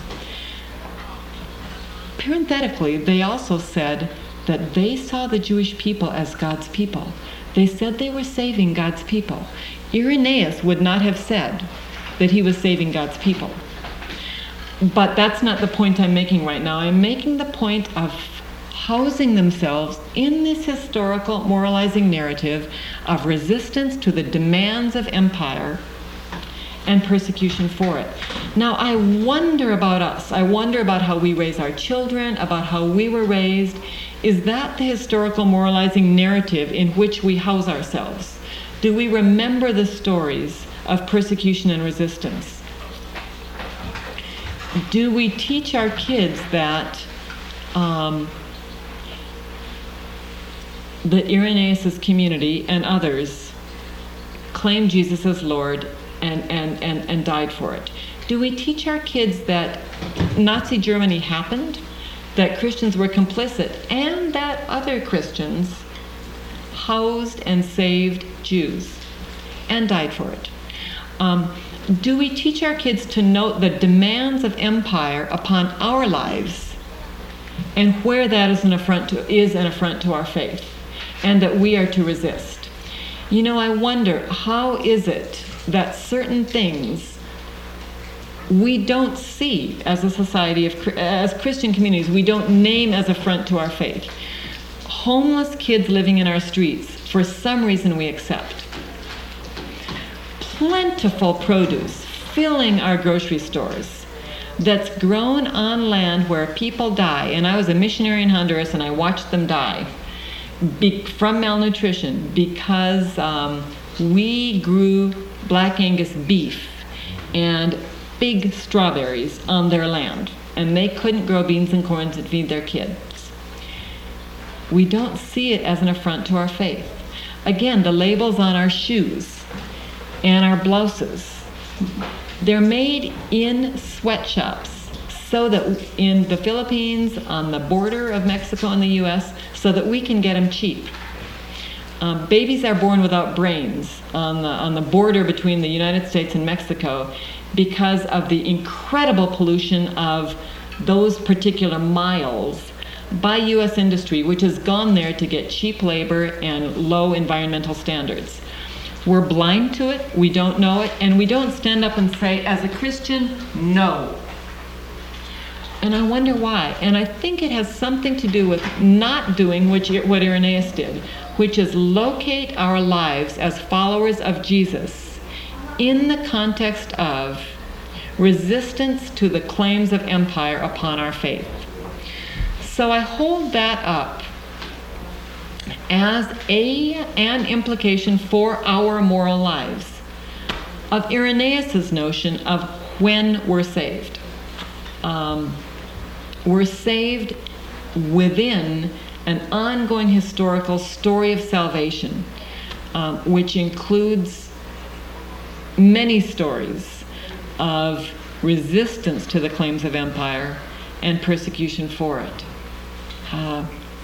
Parenthetically, they also said that they saw the Jewish people as God's people. They said they were saving God's people. Irenaeus would not have said that he was saving God's people. But that's not the point I'm making right now. I'm making the point of housing themselves in this historical moralizing narrative of resistance to the demands of empire and persecution for it. Now, I wonder about us. I wonder about how we raise our children, about how we were raised. Is that the historical moralizing narrative in which we house ourselves? Do we remember the stories of persecution and resistance? Do we teach our kids that um, that Irenaeus' community and others claimed Jesus as Lord and, and, and, and died for it? Do we teach our kids that Nazi Germany happened, that Christians were complicit, and that other Christians housed and saved Jews and died for it? Um, do we teach our kids to note the demands of empire upon our lives and where that is an affront to, is an affront to our faith, and that we are to resist? You know, I wonder, how is it that certain things we don't see as a society of, as Christian communities, we don't name as affront to our faith? Homeless kids living in our streets, for some reason we accept. Plentiful produce filling our grocery stores that's grown on land where people die. And I was a missionary in Honduras and I watched them die be, from malnutrition because um, we grew Black Angus beef and big strawberries on their land, and they couldn't grow beans and corn to feed their kids. We don't see it as an affront to our faith. Again, the labels on our shoes and our blouses, they're made in sweatshops so that in the Philippines, on the border of Mexico and the U S, so that we can get them cheap. Um, babies are born without brains on the, on the border between the United States and Mexico because of the incredible pollution of those particular miles by U S industry, which has gone there to get cheap labor and low environmental standards. We're blind to it, we don't know it, and we don't stand up and say, as a Christian, no. And I wonder why. And I think it has something to do with not doing what, what Irenaeus did, which is locate our lives as followers of Jesus in the context of resistance to the claims of empire upon our faith. So I hold that up as a, an implication for our moral lives of Irenaeus' notion of when we're saved. Um, we're saved within an ongoing historical story of salvation, um, which includes many stories of resistance to the claims of empire and persecution for it. Uh,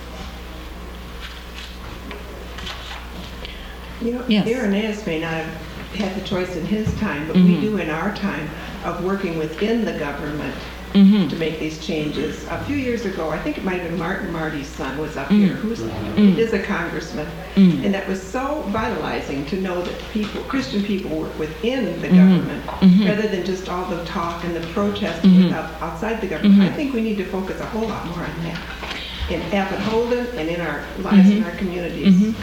You know, Yes. Irenaeus may not have had the choice in his time, but Mhm. we do in our time of working within the government mhm. to make these changes. A few years ago, I think it might have been Martin Marty's son was up Mm. here, who's, Mm. he is a congressman. Mm. And that was so vitalizing to know that people, Christian people work within the Mhm. government, Mhm. rather than just all the talk and the protest Mhm. without, outside the government. Mhm. I think we need to focus a whole lot more on that in Appin Holden and in our lives in Mhm. our communities. Mhm.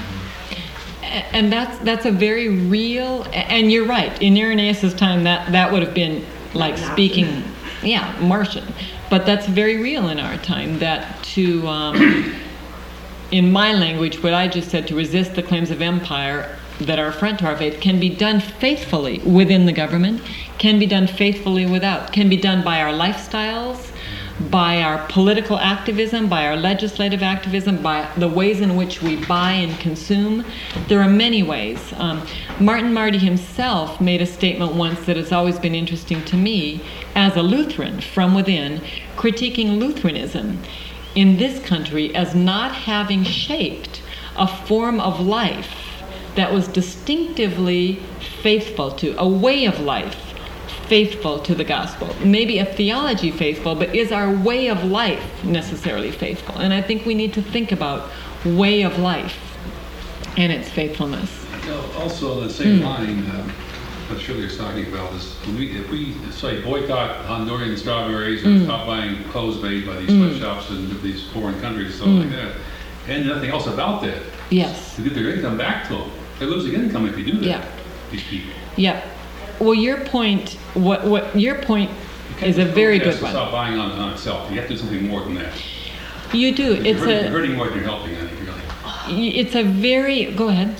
A- And that's that's a very real, a- and you're right. In Irenaeus' time, that that would have been like Not an speaking, option. yeah, Martian. But that's very real in our time. That to, um, in my language, what I just said, to resist the claims of empire that are affront to our faith, can be done faithfully within the government, can be done faithfully without, can be done by our lifestyles, by our political activism, by our legislative activism, by the ways in which we buy and consume. There are many ways. Um, Martin Marty himself made a statement once that has always been interesting to me as a Lutheran from within, critiquing Lutheranism in this country as not having shaped a form of life that was distinctively faithful to, a way of life faithful to the gospel. Maybe a theology faithful, but is our way of life necessarily faithful? And I think we need to think about way of life and its faithfulness. You know, also on the same Mm. line, um, what Shirley was talking about is, when we, if we say boycott Honduran strawberries or Mm. stop buying clothes made by these Mm. sweatshops in these foreign countries and stuff Mm. like that, and nothing else about that, Yes. to get their income back to them, they're losing income if you do that. Yeah. These people. Yeah. Well, your point, what, what your point You can't is a just very protest good and one. Stop buying on, on itself. You have to do something more than that. You do. You're It's hurting, a, you're hurting more than you're helping, I think, really. it's a very, go ahead.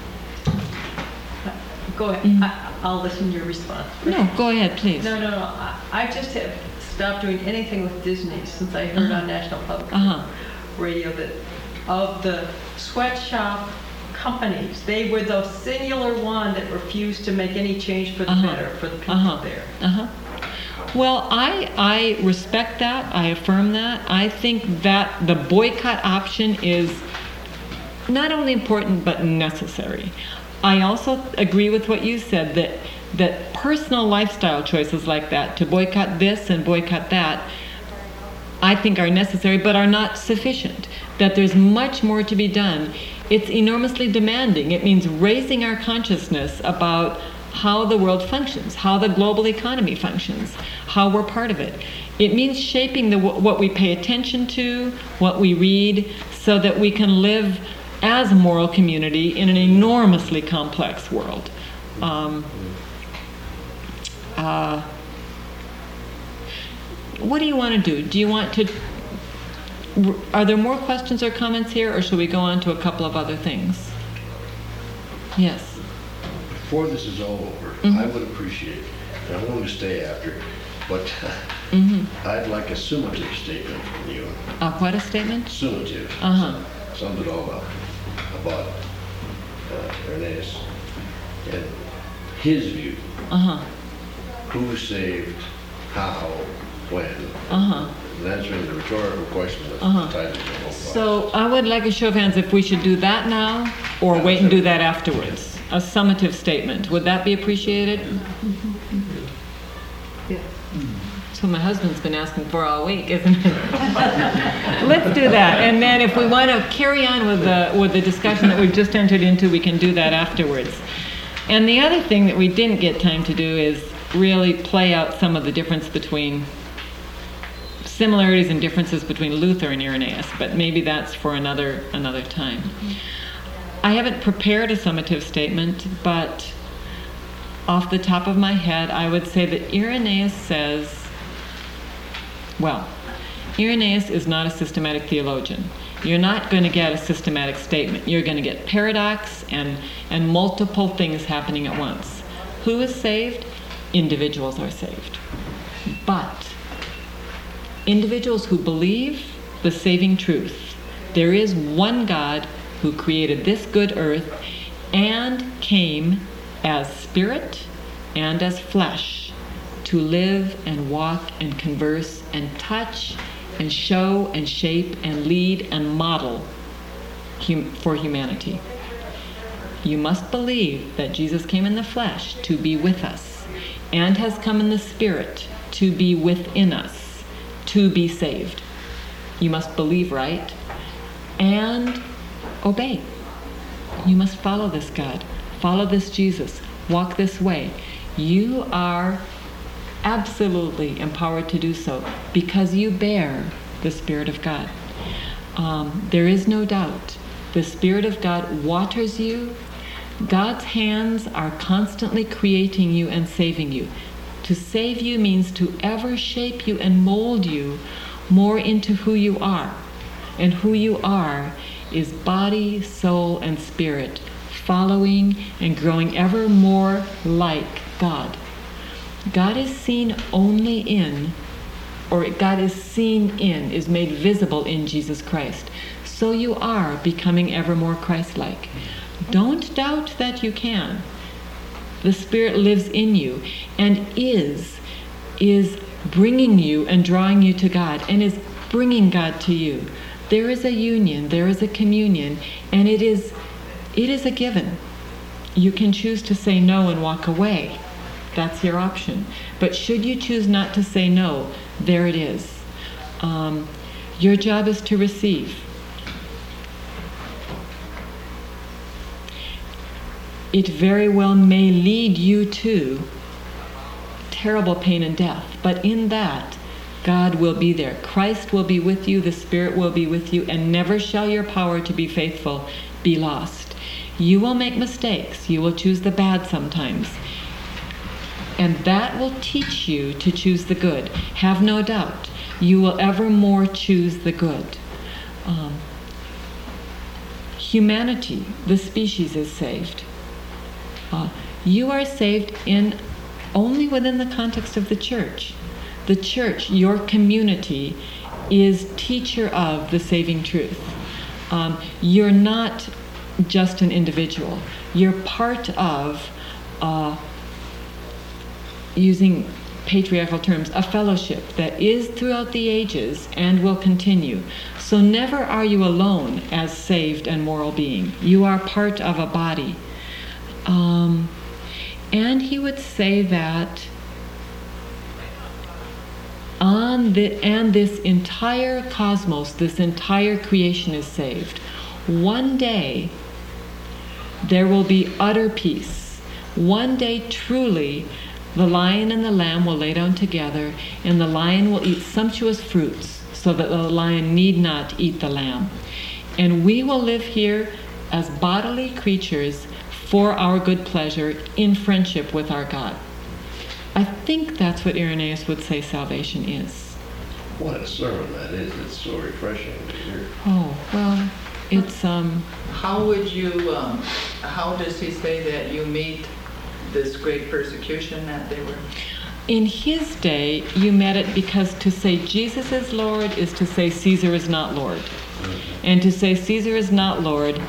Go ahead. Mhm. I- I'll listen to your response. No, go ahead, please. No, no, no. I I just have stopped doing anything with Disney since I heard Uh-huh. on National Public Uh-huh. Radio that of the sweatshop companies, they were the singular one that refused to make any change for the Uh-huh. better for the people Uh-huh. there. Uh-huh. Well, I I respect that. I affirm that. I think that the boycott option is not only important but necessary. I also agree with what you said that that personal lifestyle choices like that, to boycott this and boycott that, I think are necessary but are not sufficient. That there's much more to be done. It's enormously demanding. It means raising our consciousness about how the world functions, how the global economy functions, how we're part of it. It means shaping the, what we pay attention to, what we read, so that we can live as a moral community in an enormously complex world. Um, uh, what do you want to do? Do you want to... Are there more questions or comments here, or should we go on to a couple of other things? Yes. Before this is all over, Mhm. I would appreciate, and I'm willing to stay after, but Mm-hmm. I'd like a summative statement from you. Uh, what a statement? Summative. Uh-huh. Sums it all up about uh, Irenaeus and his view. Uh-huh. Who saved, how, when. Uh-huh. And answering the rhetorical question that's Uh-huh. tied to the whole So I would like a show of hands if we should do that now, or wait and do that afterwards. A summative statement. Would that be appreciated? Yeah. That's what my husband's been asking for all week, isn't it? Let's do that. And then if we want to carry on with the, with the discussion that we've just entered into, we can do that afterwards. And the other thing that we didn't get time to do is really play out some of the difference between similarities and differences between Luther and Irenaeus, but maybe that's for another another time. I haven't prepared a summative statement, but off the top of my head, I would say that Irenaeus says, well, Irenaeus is not a systematic theologian. You're not going to get a systematic statement. You're going to get paradox and, and multiple things happening at once. Who is saved? Individuals are saved. But individuals who believe the saving truth, there is one God who created this good earth and came as spirit and as flesh to live and walk and converse and touch and show and shape and lead and model hum- for humanity. You must believe that Jesus came in the flesh to be with us and has come in the Spirit to be within us, to be saved. You must believe right and obey. You must follow this God, follow this Jesus, walk this way. You are absolutely empowered to do so because you bear the Spirit of God. Um, there is no doubt. The Spirit of God waters you. God's hands are constantly creating you and saving you. To save you means to ever shape you and mold you more into who you are. And who you are is body, soul, and spirit, following and growing ever more like God. God is seen only in, or God is seen in, is made visible in Jesus Christ. So you are becoming ever more Christ-like. Don't doubt that you can. The Spirit lives in you and is, is bringing you and drawing you to God and is bringing God to you. There is a union, there is a communion, and it is, it is a given. You can choose to say no and walk away. That's your option. But should you choose not to say no, there it is. Um, your job is to receive. It very well may lead you to terrible pain and death, but in that, God will be there. Christ will be with you, the Spirit will be with you, and never shall your power to be faithful be lost. You will make mistakes. You will choose the bad sometimes. And that will teach you to choose the good. Have no doubt. You will ever more choose the good. Um, humanity, the species, is saved. Uh, you are saved in only within the context of the church. The church, your community, is teacher of the saving truth. Um, you're not just an individual. You're part of, uh, using patriarchal terms, a fellowship that is throughout the ages and will continue. So never are you alone as saved and moral being. You are part of a body. Um, and he would say that on the, and this entire cosmos, this entire creation is saved. One day, there will be utter peace. One day, truly, the lion and the lamb will lay down together, and the lion will eat sumptuous fruits, so that the lion need not eat the lamb. And we will live here as bodily creatures for our good pleasure in friendship with our God. I think that's what Irenaeus would say salvation is. What a sermon that is. It's so refreshing to hear. Oh, well, it's... um. How would you, um, how does he say that you meet this great persecution that they were? In his day, you met it because to say Jesus is Lord is to say Caesar is not Lord. And to say Caesar is not Lord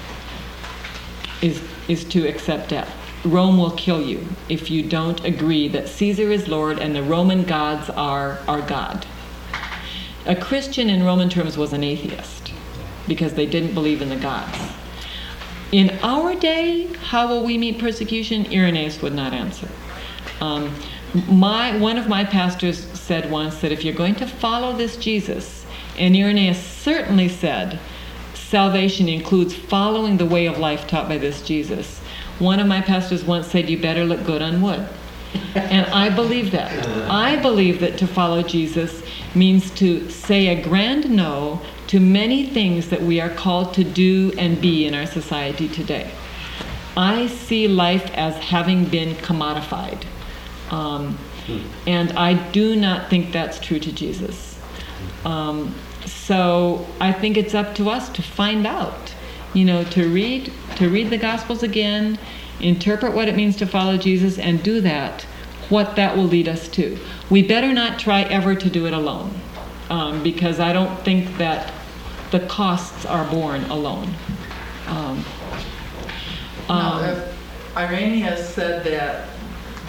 is is to accept death. Rome will kill you if you don't agree that Caesar is Lord and the Roman gods are our God. A Christian in Roman terms was an atheist because they didn't believe in the gods. In our day, how will we meet persecution? Irenaeus would not answer. Um, my one of my pastors said once that if you're going to follow this Jesus, and Irenaeus certainly said, salvation includes following the way of life taught by this Jesus. One of my pastors once said, you better look good on wood. And I believe that. I believe that to follow Jesus means to say a grand no to many things that we are called to do and be in our society today. I see life as having been commodified. Um, and I do not think that's true to Jesus. Um, So I think it's up to us to find out, you know, to read, to read the Gospels again, interpret what it means to follow Jesus, and do that, what that will lead us to. We better not try ever to do it alone, um, because I don't think that the costs are borne alone. Um, Now, um, if Irenaeus said that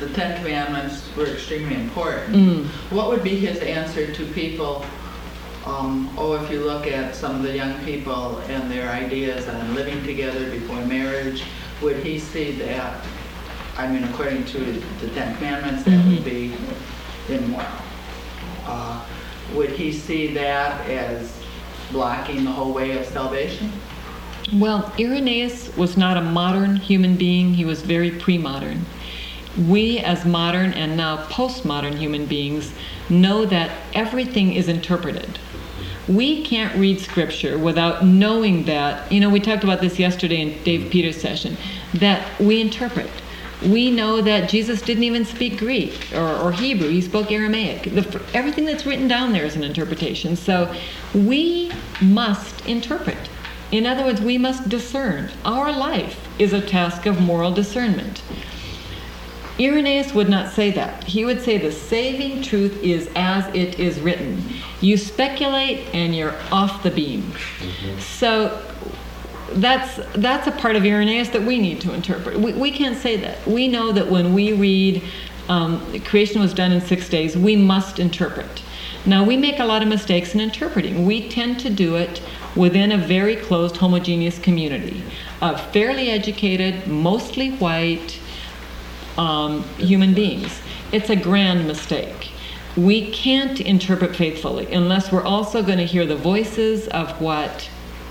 the Ten Commandments were extremely important. Mm. What would be his answer to people, um, oh, if you look at some of the young people and their ideas on living together before marriage, would he see that, I mean, according to the Ten Commandments, that Mm-hmm. would be immoral? Uh, would he see that as blocking the whole way of salvation? Well, Irenaeus was not a modern human being. He was very pre-modern. We, as modern and now postmodern human beings, know that everything is interpreted. We can't read Scripture without knowing that, you know, we talked about this yesterday in Dave Peters' session, that we interpret. We know that Jesus didn't even speak Greek or, or Hebrew. He spoke Aramaic. The, everything that's written down there is an interpretation. So we must interpret. In other words, we must discern. Our life is a task of moral discernment. Irenaeus would not say that. He would say the saving truth is as it is written. You speculate and you're off the beam. Mm-hmm. So that's that's a part of Irenaeus that we need to interpret. We, we can't say that. We know that when we read um, creation was done in six days, we must interpret. Now, we make a lot of mistakes in interpreting. We tend to do it within a very closed, homogeneous community of fairly educated, mostly white um, human beings. It's a grand mistake. We can't interpret faithfully unless we're also going to hear the voices of what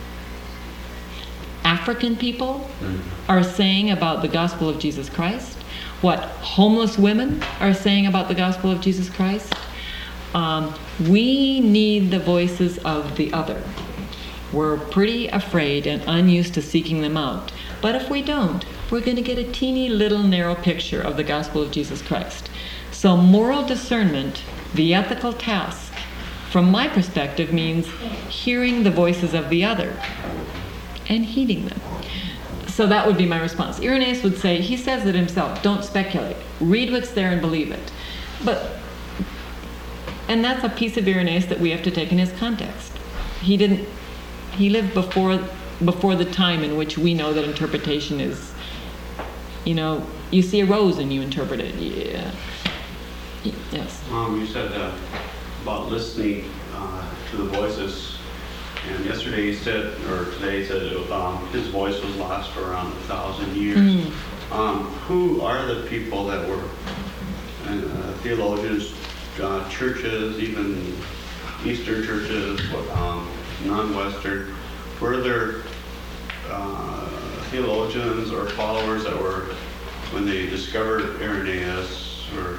African people are saying about the gospel of Jesus Christ, what homeless women are saying about the gospel of Jesus Christ. Um, we need the voices of the other. We're pretty afraid and unused to seeking them out. But if we don't, we're going to get a teeny little narrow picture of the gospel of Jesus Christ. So moral discernment, the ethical task, from my perspective, means hearing the voices of the other and heeding them. So that would be my response. Irenaeus would say, he says it himself, don't speculate. Read what's there and believe it. But, and that's a piece of Irenaeus that we have to take in his context. He didn't, he lived before before the time in which we know that interpretation is, you know, you see a rose and you interpret it. Yeah. Yes. Um, you said uh, about listening uh, to the voices, and yesterday he said, or today he said, um, his voice was lost for around a thousand years. Mm. Um, who are the people that were uh, theologians, uh, churches, even Eastern churches, um, non-Western? Were there uh, theologians or followers that were, when they discovered Irenaeus, or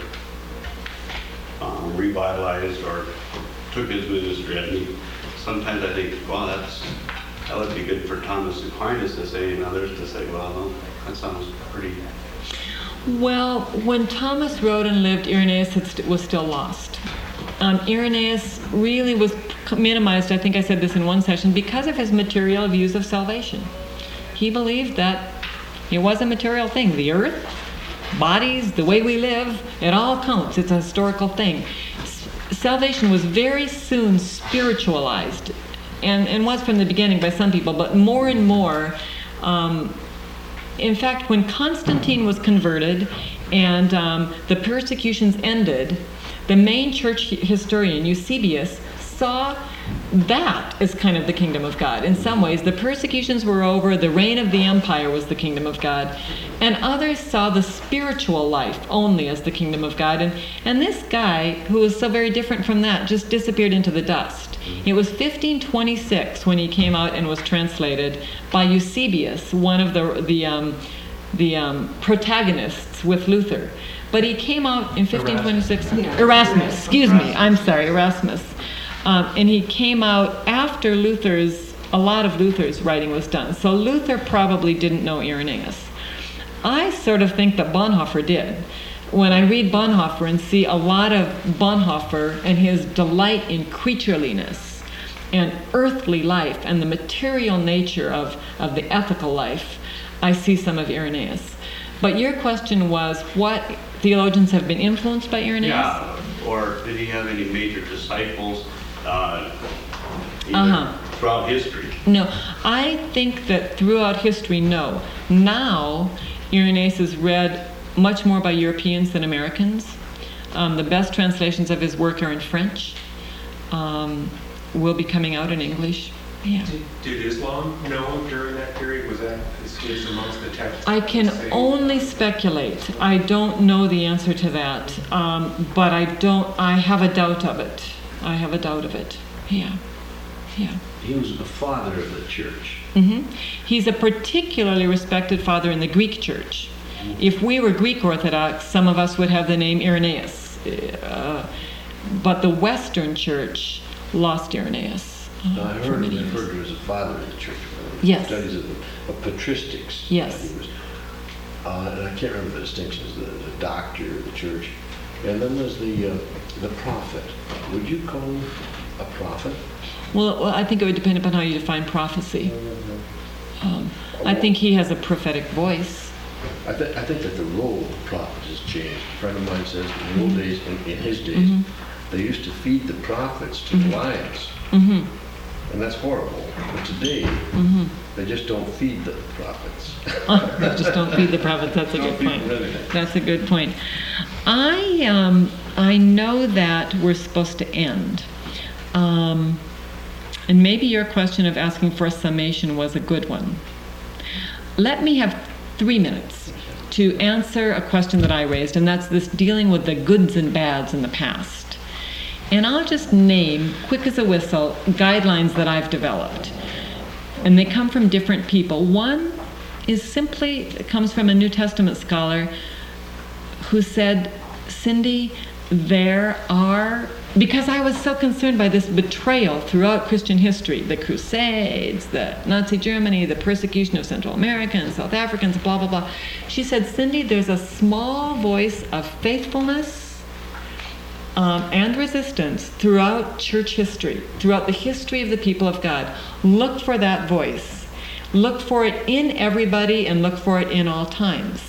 um, revitalized or took his ministry? I mean, sometimes I think, well, that's that would be good for Thomas Aquinas to say, and others to say, well, no, that sounds pretty. Well, when Thomas wrote and lived, Irenaeus had st- was still lost. Um, Irenaeus really was minimized, I think I said this in one session, because of his material views of salvation. He believed that it was a material thing. The earth, bodies, the way we live, it all counts. It's a historical thing. S- salvation was very soon spiritualized, and, and was from the beginning by some people, but more and more. Um, in fact, when Constantine was converted and um, the persecutions ended, the main church historian, Eusebius, saw that as kind of the kingdom of God. In some ways, the persecutions were over, the reign of the empire was the kingdom of God, and others saw the spiritual life only as the kingdom of God. And, and this guy, who was so very different from that, just disappeared into the dust. It was fifteen twenty-six when he came out and was translated by Eusebius, one of the, the, um, the um, protagonists with Luther. But he came out in fifteen twenty-six. Erasmus, Erasmus excuse Erasmus. me, I'm sorry, Erasmus. Um, and he came out after Luther's, a lot of Luther's writing was done. So Luther probably didn't know Irenaeus. I sort of think that Bonhoeffer did. When I read Bonhoeffer and see a lot of Bonhoeffer and his delight in creatureliness and earthly life and the material nature of, of the ethical life, I see some of Irenaeus. But your question was, what theologians have been influenced by Irenaeus? Yeah, or did he have any major disciples uh, uh-huh. throughout history? No, I think that throughout history, no. Now, Irenaeus is read much more by Europeans than Americans. Um, the best translations of his work are in French. Um, will be coming out in English. Yeah. Did, did Islam know him during that period? Was that is, is amongst the texts? I can only speculate. I don't know the answer to that, um, but I don't. I have a doubt of it. I have a doubt of it. Yeah, yeah. He was the father of the church. Mm-hmm. He's a particularly respected father in the Greek church. If we were Greek Orthodox, some of us would have the name Irenaeus, uh, but the Western Church lost Irenaeus. Uh, I heard him referred to as a father of the church. Yes. Studies of, of patristics. Yes. He was, uh, and I can't remember the distinctions. The, the doctor of the church, and then there's the uh, the prophet. Would you call him a prophet? Well, well, I think it would depend upon how you define prophecy. Um, I think he has a prophetic voice. I, th- I think that the role of the prophet has changed. A friend of mine says in the old days, in, in his days, mm-hmm. they used to feed the prophets to mm-hmm. the lions. Mm-hmm. And that's horrible. But today, mm-hmm. they just don't feed the prophets. They just don't feed the prophets. That's a good point. That's a good point. I um, I know that we're supposed to end. Um, and maybe your question of asking for a summation was a good one. Let me have three minutes to answer a question that I raised, and that's this dealing with the goods and bads in the past. And I'll just name, quick as a whistle, guidelines that I've developed. And they come from different people. One is simply, it comes from a New Testament scholar who said, Cindy, there are, because I was so concerned by this betrayal throughout Christian history, the Crusades, the Nazi Germany, the persecution of Central Americans, South Africans, blah, blah, blah. She said, Cindy, there's a small voice of faithfulness Um, and resistance throughout church history, throughout the history of the people of God. Look for that voice. Look for it in everybody and look for it in all times.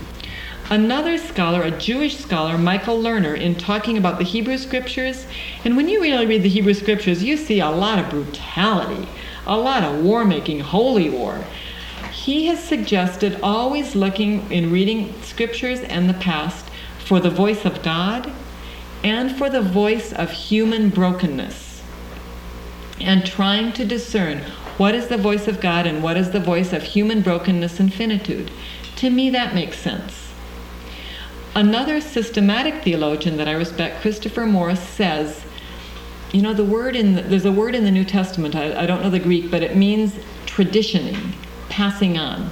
Another scholar, a Jewish scholar, Michael Lerner, in talking about the Hebrew Scriptures, and when you really read the Hebrew Scriptures, you see a lot of brutality, a lot of war-making, holy war. He has suggested always looking in reading Scriptures and the past for the voice of God and for the voice of human brokenness, and trying to discern what is the voice of God and what is the voice of human brokenness and finitude. To me, that makes sense. Another systematic theologian that I respect, Christopher Morris, says, you know, the word in the, there's a word in the New Testament, I, I don't know the Greek, but it means traditioning, passing on.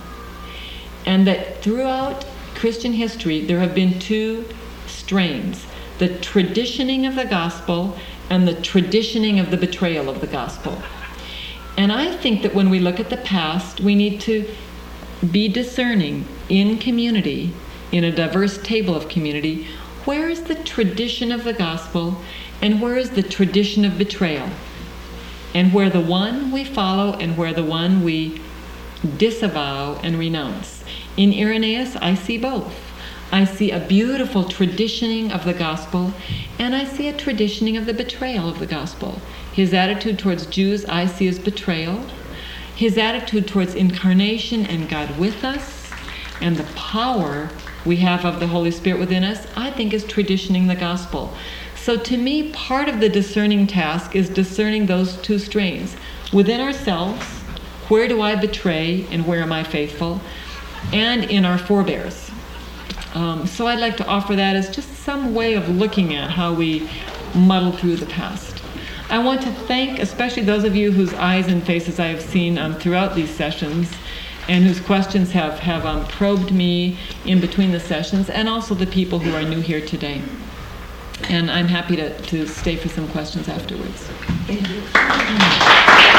And that throughout Christian history, there have been two strains: the traditioning of the gospel and the traditioning of the betrayal of the gospel. And I think that when we look at the past, we need to be discerning in community, in a diverse table of community, where is the tradition of the gospel and where is the tradition of betrayal? And where the one we follow and where the one we disavow and renounce. In Irenaeus, I see both. I see a beautiful traditioning of the gospel, and I see a traditioning of the betrayal of the gospel. His attitude towards Jews I see as betrayal. His attitude towards incarnation and God with us, and the power we have of the Holy Spirit within us, I think is traditioning the gospel. So to me, part of the discerning task is discerning those two strains. Within ourselves, where do I betray and where am I faithful? And in our forebears. Um, so I'd like to offer that as just some way of looking at how we muddle through the past. I want to thank especially those of you whose eyes and faces I have seen um, throughout these sessions and whose questions have, have um, probed me in between the sessions, and also the people who are new here today. And I'm happy to, to stay for some questions afterwards. Thank you.